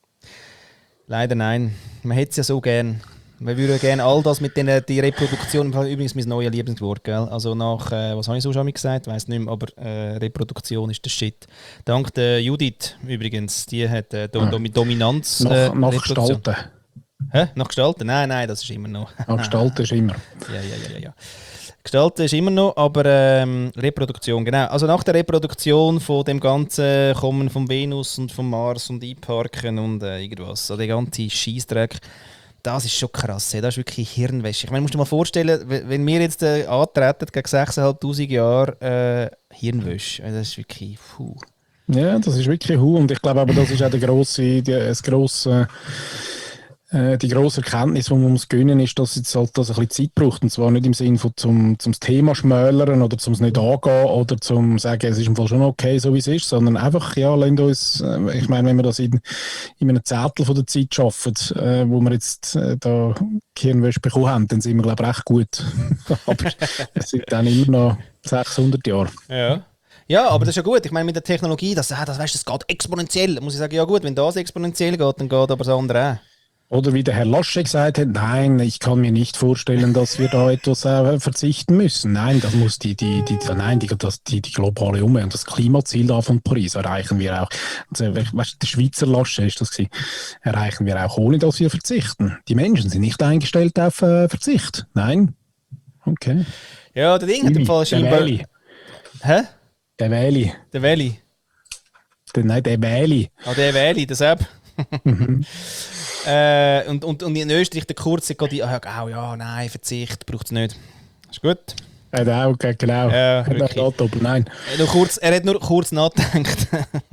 Leider nein. Man hätte es ja so gern. Wir würden gerne all das mit den, die Reproduktion, übrigens mein neues Lieblingswort, gell? Also nach, äh, was habe ich so schon mal gesagt, ich weiss nicht mehr, aber äh, Reproduktion ist der Shit. Dank der Judith übrigens, die hat äh, Do Dom Dominanz. Nach, äh, nach Reproduktion. Gestalten. Hä? Nach Gestalten? Nein, nein, das ist immer noch. Nach Gestalten ist immer. Ja, ja, ja, ja, ja. Gestalten ist immer noch, aber ähm, Reproduktion, genau. Also nach der Reproduktion von dem ganzen Kommen von Venus und vom Mars und Einparken und äh, irgendwas, so der ganze Scheissdreck, das ist schon krass. Ey. Das ist wirklich Hirnwäsche. Ich meine, musst du dir mal vorstellen, wenn wir jetzt äh, antreten gegen sechstausendfünfhundert Jahre äh, Hirnwäsche, das ist wirklich puh. Ja, das ist wirklich hu und ich glaube aber, das ist auch der grosse, die, das grosse, äh, die grosse Erkenntnis, die man muss gönnen, ist, dass jetzt halt das ein bisschen Zeit braucht und zwar nicht im Sinne von zum, zum Thema schmälern oder zum es nicht angehen oder zum sagen, es ist im Fall schon okay, so wie es ist, sondern einfach, ja, lasst uns, äh, ich meine, wenn wir das in, in einem Zehntel von der Zeit schaffen, äh, wo wir jetzt äh, da Hirnwäsche bekommen haben, dann sind wir, glaube ich, recht gut. Aber es sind dann immer noch sechshundert Jahre. Ja. Ja, aber das ist ja gut. Ich meine, mit der Technologie, das, ah, das, weißt, das geht exponentiell. Da muss ich sagen, ja gut, wenn das exponentiell geht, dann geht aber das andere auch. Oder wie der Herr Laschet gesagt hat, nein, ich kann mir nicht vorstellen, dass wir da etwas äh, verzichten müssen. Nein, das muss die, die, die, nein, die, das, die, die globale Umwelt und das Klimaziel da von Paris erreichen wir auch. Also, weißt, der Schweizer Laschet ist das gewesen. Erreichen wir auch, ohne dass wir verzichten. Die Menschen sind nicht eingestellt auf äh, Verzicht. Nein. Okay. Ja, der Ding hat im Fall Der scheinbar... Wähli. Hä? Der Wähli. Der Welli. Der, nein, der Wähli. Ah, der Welli, das App. Mhm. äh, und, und, und in Österreich der Kurze geht die, ah, oh, ja, nein, Verzicht, braucht es nicht. Ist gut. Er hat auch, genau. Ja, hat wirklich. auch doppelt, nein. Er, nur kurz, er hat nur kurz nachgedacht.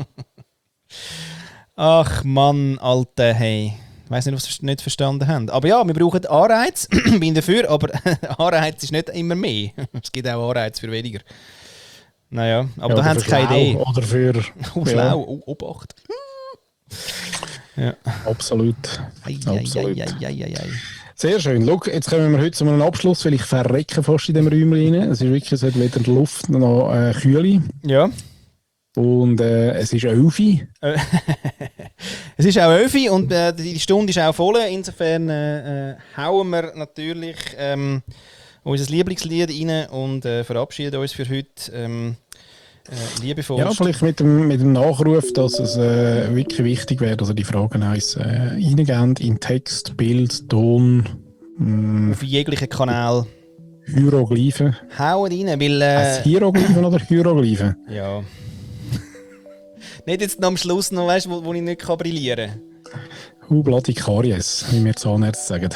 Ach Mann, Alter, hey. Ich weiss nicht, was Sie nicht verstanden haben. Aber ja, wir brauchen Anreiz. Ich bin dafür, aber Anreiz ist nicht immer mehr. Es gibt auch Anreiz für weniger. Naja, aber Ja, da haben sie keine schlau Idee. Oder für... Oh, schlau, oh, Obacht. Ja. Absolut. Ei, Absolut. ei, ei, ei, ei, ei. Sehr schön. Schau, jetzt kommen wir heute zu einem Abschluss, weil ich verrecke fast in dem Räumchen rein. Es ist wirklich, es hat weder die Luft noch äh, Kühle. Ja. Und äh, es ist elfi. Äh, es ist auch Öfi und äh, die Stunde ist auch voll. Insofern äh, äh, hauen wir natürlich ähm, unser Lieblingslied rein und äh, verabschieden uns für heute. Ähm, äh, liebevoll. Ja, vielleicht mit dem, mit dem Nachruf, dass es äh, wirklich wichtig wäre, dass ihr die Fragen eins äh, reingeben in Text, Bild, Ton, mh, Auf jeglichen Kanal. Hieroglyphen. Hauen rein, weil... Äh, Äh, Hieroglyphen oder Hieroglyphen? ja. Nicht jetzt noch am Schluss noch, weißt, wo, wo ich nicht kann brillieren kann. Hu bloody Karies, wie wir Zahnärzte sagen.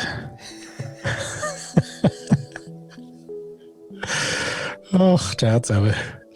Ach, ciao zusammen.